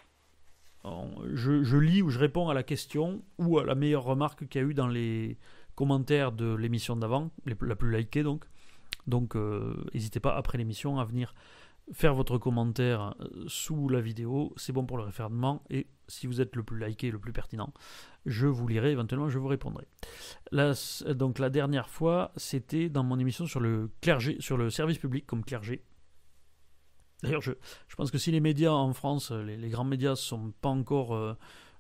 Je, je lis ou je réponds à la question ou à la meilleure remarque qu'il y a eu dans les commentaires de l'émission d'avant, la plus likée donc. Donc, euh, n'hésitez pas après l'émission à venir faire votre commentaire sous la vidéo, c'est bon pour le référencement, et si vous êtes le plus liké, le plus pertinent, je vous lirai, éventuellement je vous répondrai. Là, donc la dernière fois, c'était dans mon émission sur le clergé, sur le service public comme clergé. D'ailleurs, je, je pense que si les médias en France, les, les grands médias, sont pas encore euh,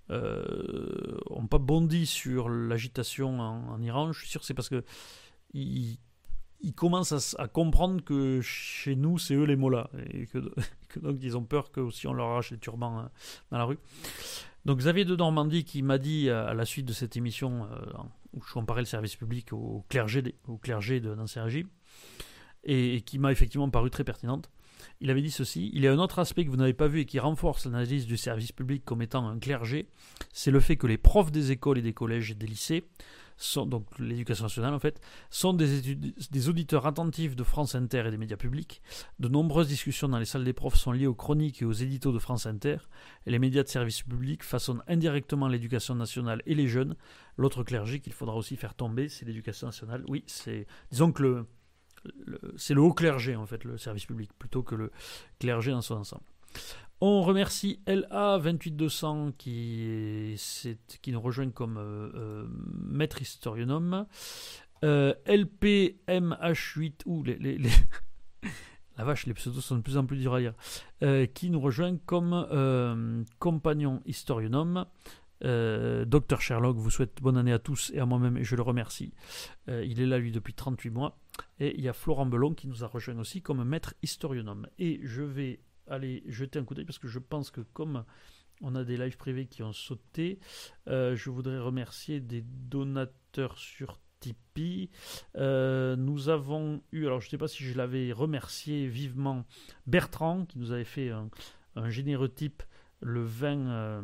euh, ont pas bondi sur l'agitation en, en Iran, je suis sûr que c'est parce que ils ils commencent à, à comprendre que chez nous, c'est eux les mollahs. Et que, que donc, ils ont peur que aussi on leur arrache les turbans hein, dans la rue. Donc, Xavier de Normandie qui m'a dit, à la suite de cette émission, euh, où je comparais le service public au clergé, au clergé de l'Ancien Régime, et, et qui m'a effectivement paru très pertinente, il avait dit ceci: il y a un autre aspect que vous n'avez pas vu et qui renforce l'analyse du service public comme étant un clergé, c'est le fait que les profs des écoles et des collèges et des lycées, sont, donc l'éducation nationale en fait, sont des, études, des auditeurs attentifs de France Inter et des médias publics. De nombreuses discussions dans les salles des profs sont liées aux chroniques et aux éditos de France Inter, et les médias de service public façonnent indirectement l'éducation nationale et les jeunes. L'autre clergé qu'il faudra aussi faire tomber, c'est l'éducation nationale. Oui, c'est, disons que le, le, c'est le haut clergé en fait, le service public, plutôt que le clergé dans son ensemble. On remercie L A vingt-huit deux cents qui, qui nous rejoint comme euh, euh, maître historionome. Euh, L P M H huit, ou les, les, les la vache, les pseudos sont de plus en plus durs à lire, euh, qui nous rejoint comme euh, compagnon historionome. Euh, Docteur Sherlock vous souhaite bonne année à tous et à moi-même, et je le remercie. Euh, il est là, lui, depuis trente-huit mois. Et il y a Florent Belon qui nous a rejoint aussi comme maître historionome. Et je vais aller jeter un coup d'œil parce que je pense que comme on a des lives privés qui ont sauté, euh, je voudrais remercier des donateurs sur Tipeee. Euh, nous avons eu, alors je ne sais pas si je l'avais remercié vivement, Bertrand qui nous avait fait un, un généreux tip le vingt euh,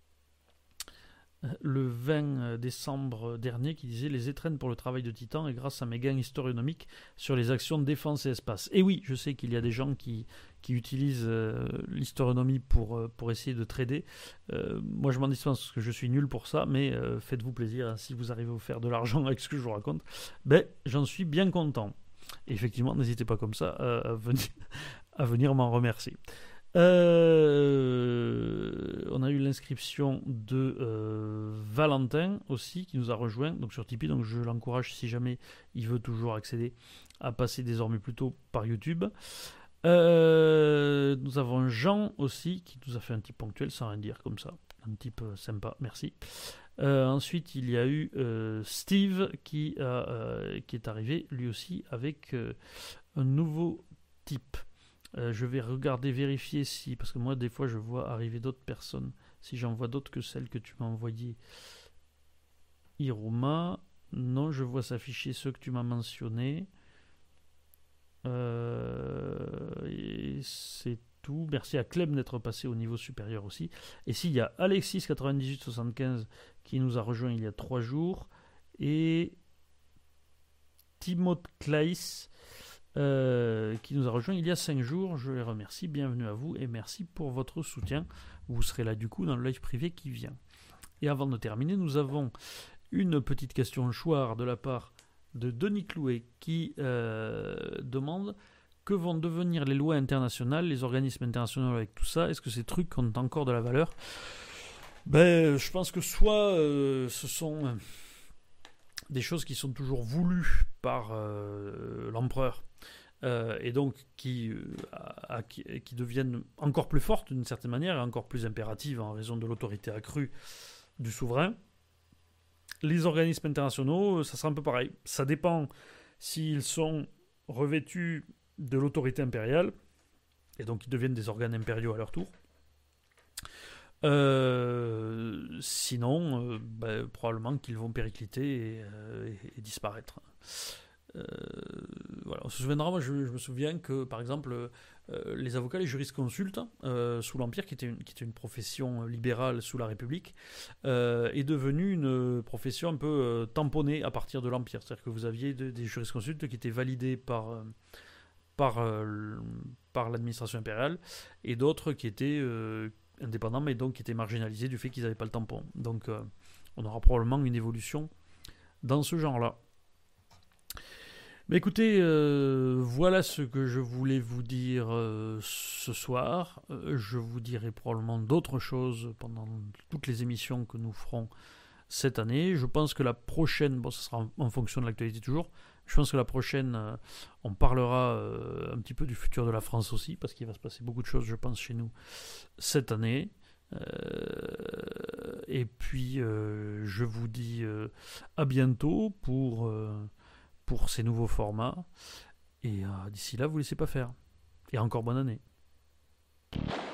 le vingt décembre dernier, qui disait: les étrennes pour le travail de Titan et grâce à mes gains historionomiques sur les actions de défense et espace. Et oui, je sais qu'il y a des gens qui, qui utilisent euh, l'historionomie pour, euh, pour essayer de trader. Euh, moi, je m'en dispense parce que je suis nul pour ça, mais euh, faites-vous plaisir, hein, si vous arrivez à vous faire de l'argent avec ce que je vous raconte, ben, j'en suis bien content. Et effectivement, n'hésitez pas comme ça à, à venir, à venir m'en remercier. Euh, on a eu l'inscription de euh, Valentin aussi qui nous a rejoint donc sur Tipeee, donc je l'encourage, si jamais il veut toujours accéder, à passer désormais plutôt par YouTube. Euh, nous avons Jean aussi qui nous a fait un type ponctuel sans rien dire, comme ça, un type sympa, merci. Euh, ensuite il y a eu euh, Steve qui, a, euh, qui est arrivé lui aussi avec euh, un nouveau type. Euh, je vais regarder, vérifier si, parce que moi des fois je vois arriver d'autres personnes, si j'en vois d'autres que celles que tu m'as envoyées. Iruma, non, je vois s'afficher ceux que tu m'as mentionnés. Euh, et c'est tout. Merci à Clem d'être passé au niveau supérieur aussi. Et s'il y a Alexis quatre-vingt-dix-huit soixante-quinze qui nous a rejoint il y a trois jours. Et Timoth Claes euh, qui nous a rejoint il y a cinq jours. Je les remercie. Bienvenue à vous et merci pour votre soutien. Vous serez là du coup dans le live privé qui vient. Et avant de terminer, nous avons une petite question choir de la part de Denis Clouet qui euh, demande que vont devenir les lois internationales, les organismes internationaux avec tout ça. Est-ce que ces trucs ont encore de la valeur? Ben, je pense que soit euh, ce sont euh, des choses qui sont toujours voulues par euh, l'empereur euh, et donc qui, euh, à, à, qui, qui deviennent encore plus fortes d'une certaine manière et encore plus impératives en raison de l'autorité accrue du souverain. Les organismes internationaux, ça sera un peu pareil. Ça dépend s'ils sont revêtus de l'autorité impériale, et donc ils deviennent des organes impériaux à leur tour. Euh, sinon, euh, bah, probablement qu'ils vont péricliter et, euh, et, et disparaître. Euh, voilà. On se souviendra, moi je, je me souviens que par exemple euh, les avocats, les jurisconsultes euh, sous l'Empire, qui était, une, qui était une profession libérale sous la République, euh, est devenue une profession un peu euh, tamponnée à partir de l'Empire. C'est-à-dire que vous aviez de, des jurisconsultes qui étaient validés par, euh, par, euh, par l'administration impériale et d'autres qui étaient euh, indépendants mais donc qui étaient marginalisés du fait qu'ils n'avaient pas le tampon. Donc euh, on aura probablement une évolution dans ce genre-là. Mais écoutez, euh, voilà ce que je voulais vous dire euh, ce soir. Euh, je vous dirai probablement d'autres choses pendant toutes les émissions que nous ferons cette année. Je pense que la prochaine, bon, ça sera en, en fonction de l'actualité toujours, je pense que la prochaine, euh, on parlera euh, un petit peu du futur de la France aussi, parce qu'il va se passer beaucoup de choses, je pense, chez nous cette année. Euh, et puis, euh, je vous dis euh, à bientôt pour... Euh, pour ces nouveaux formats. Et euh, d'ici là, vous ne laissez pas faire. Et encore bonne année.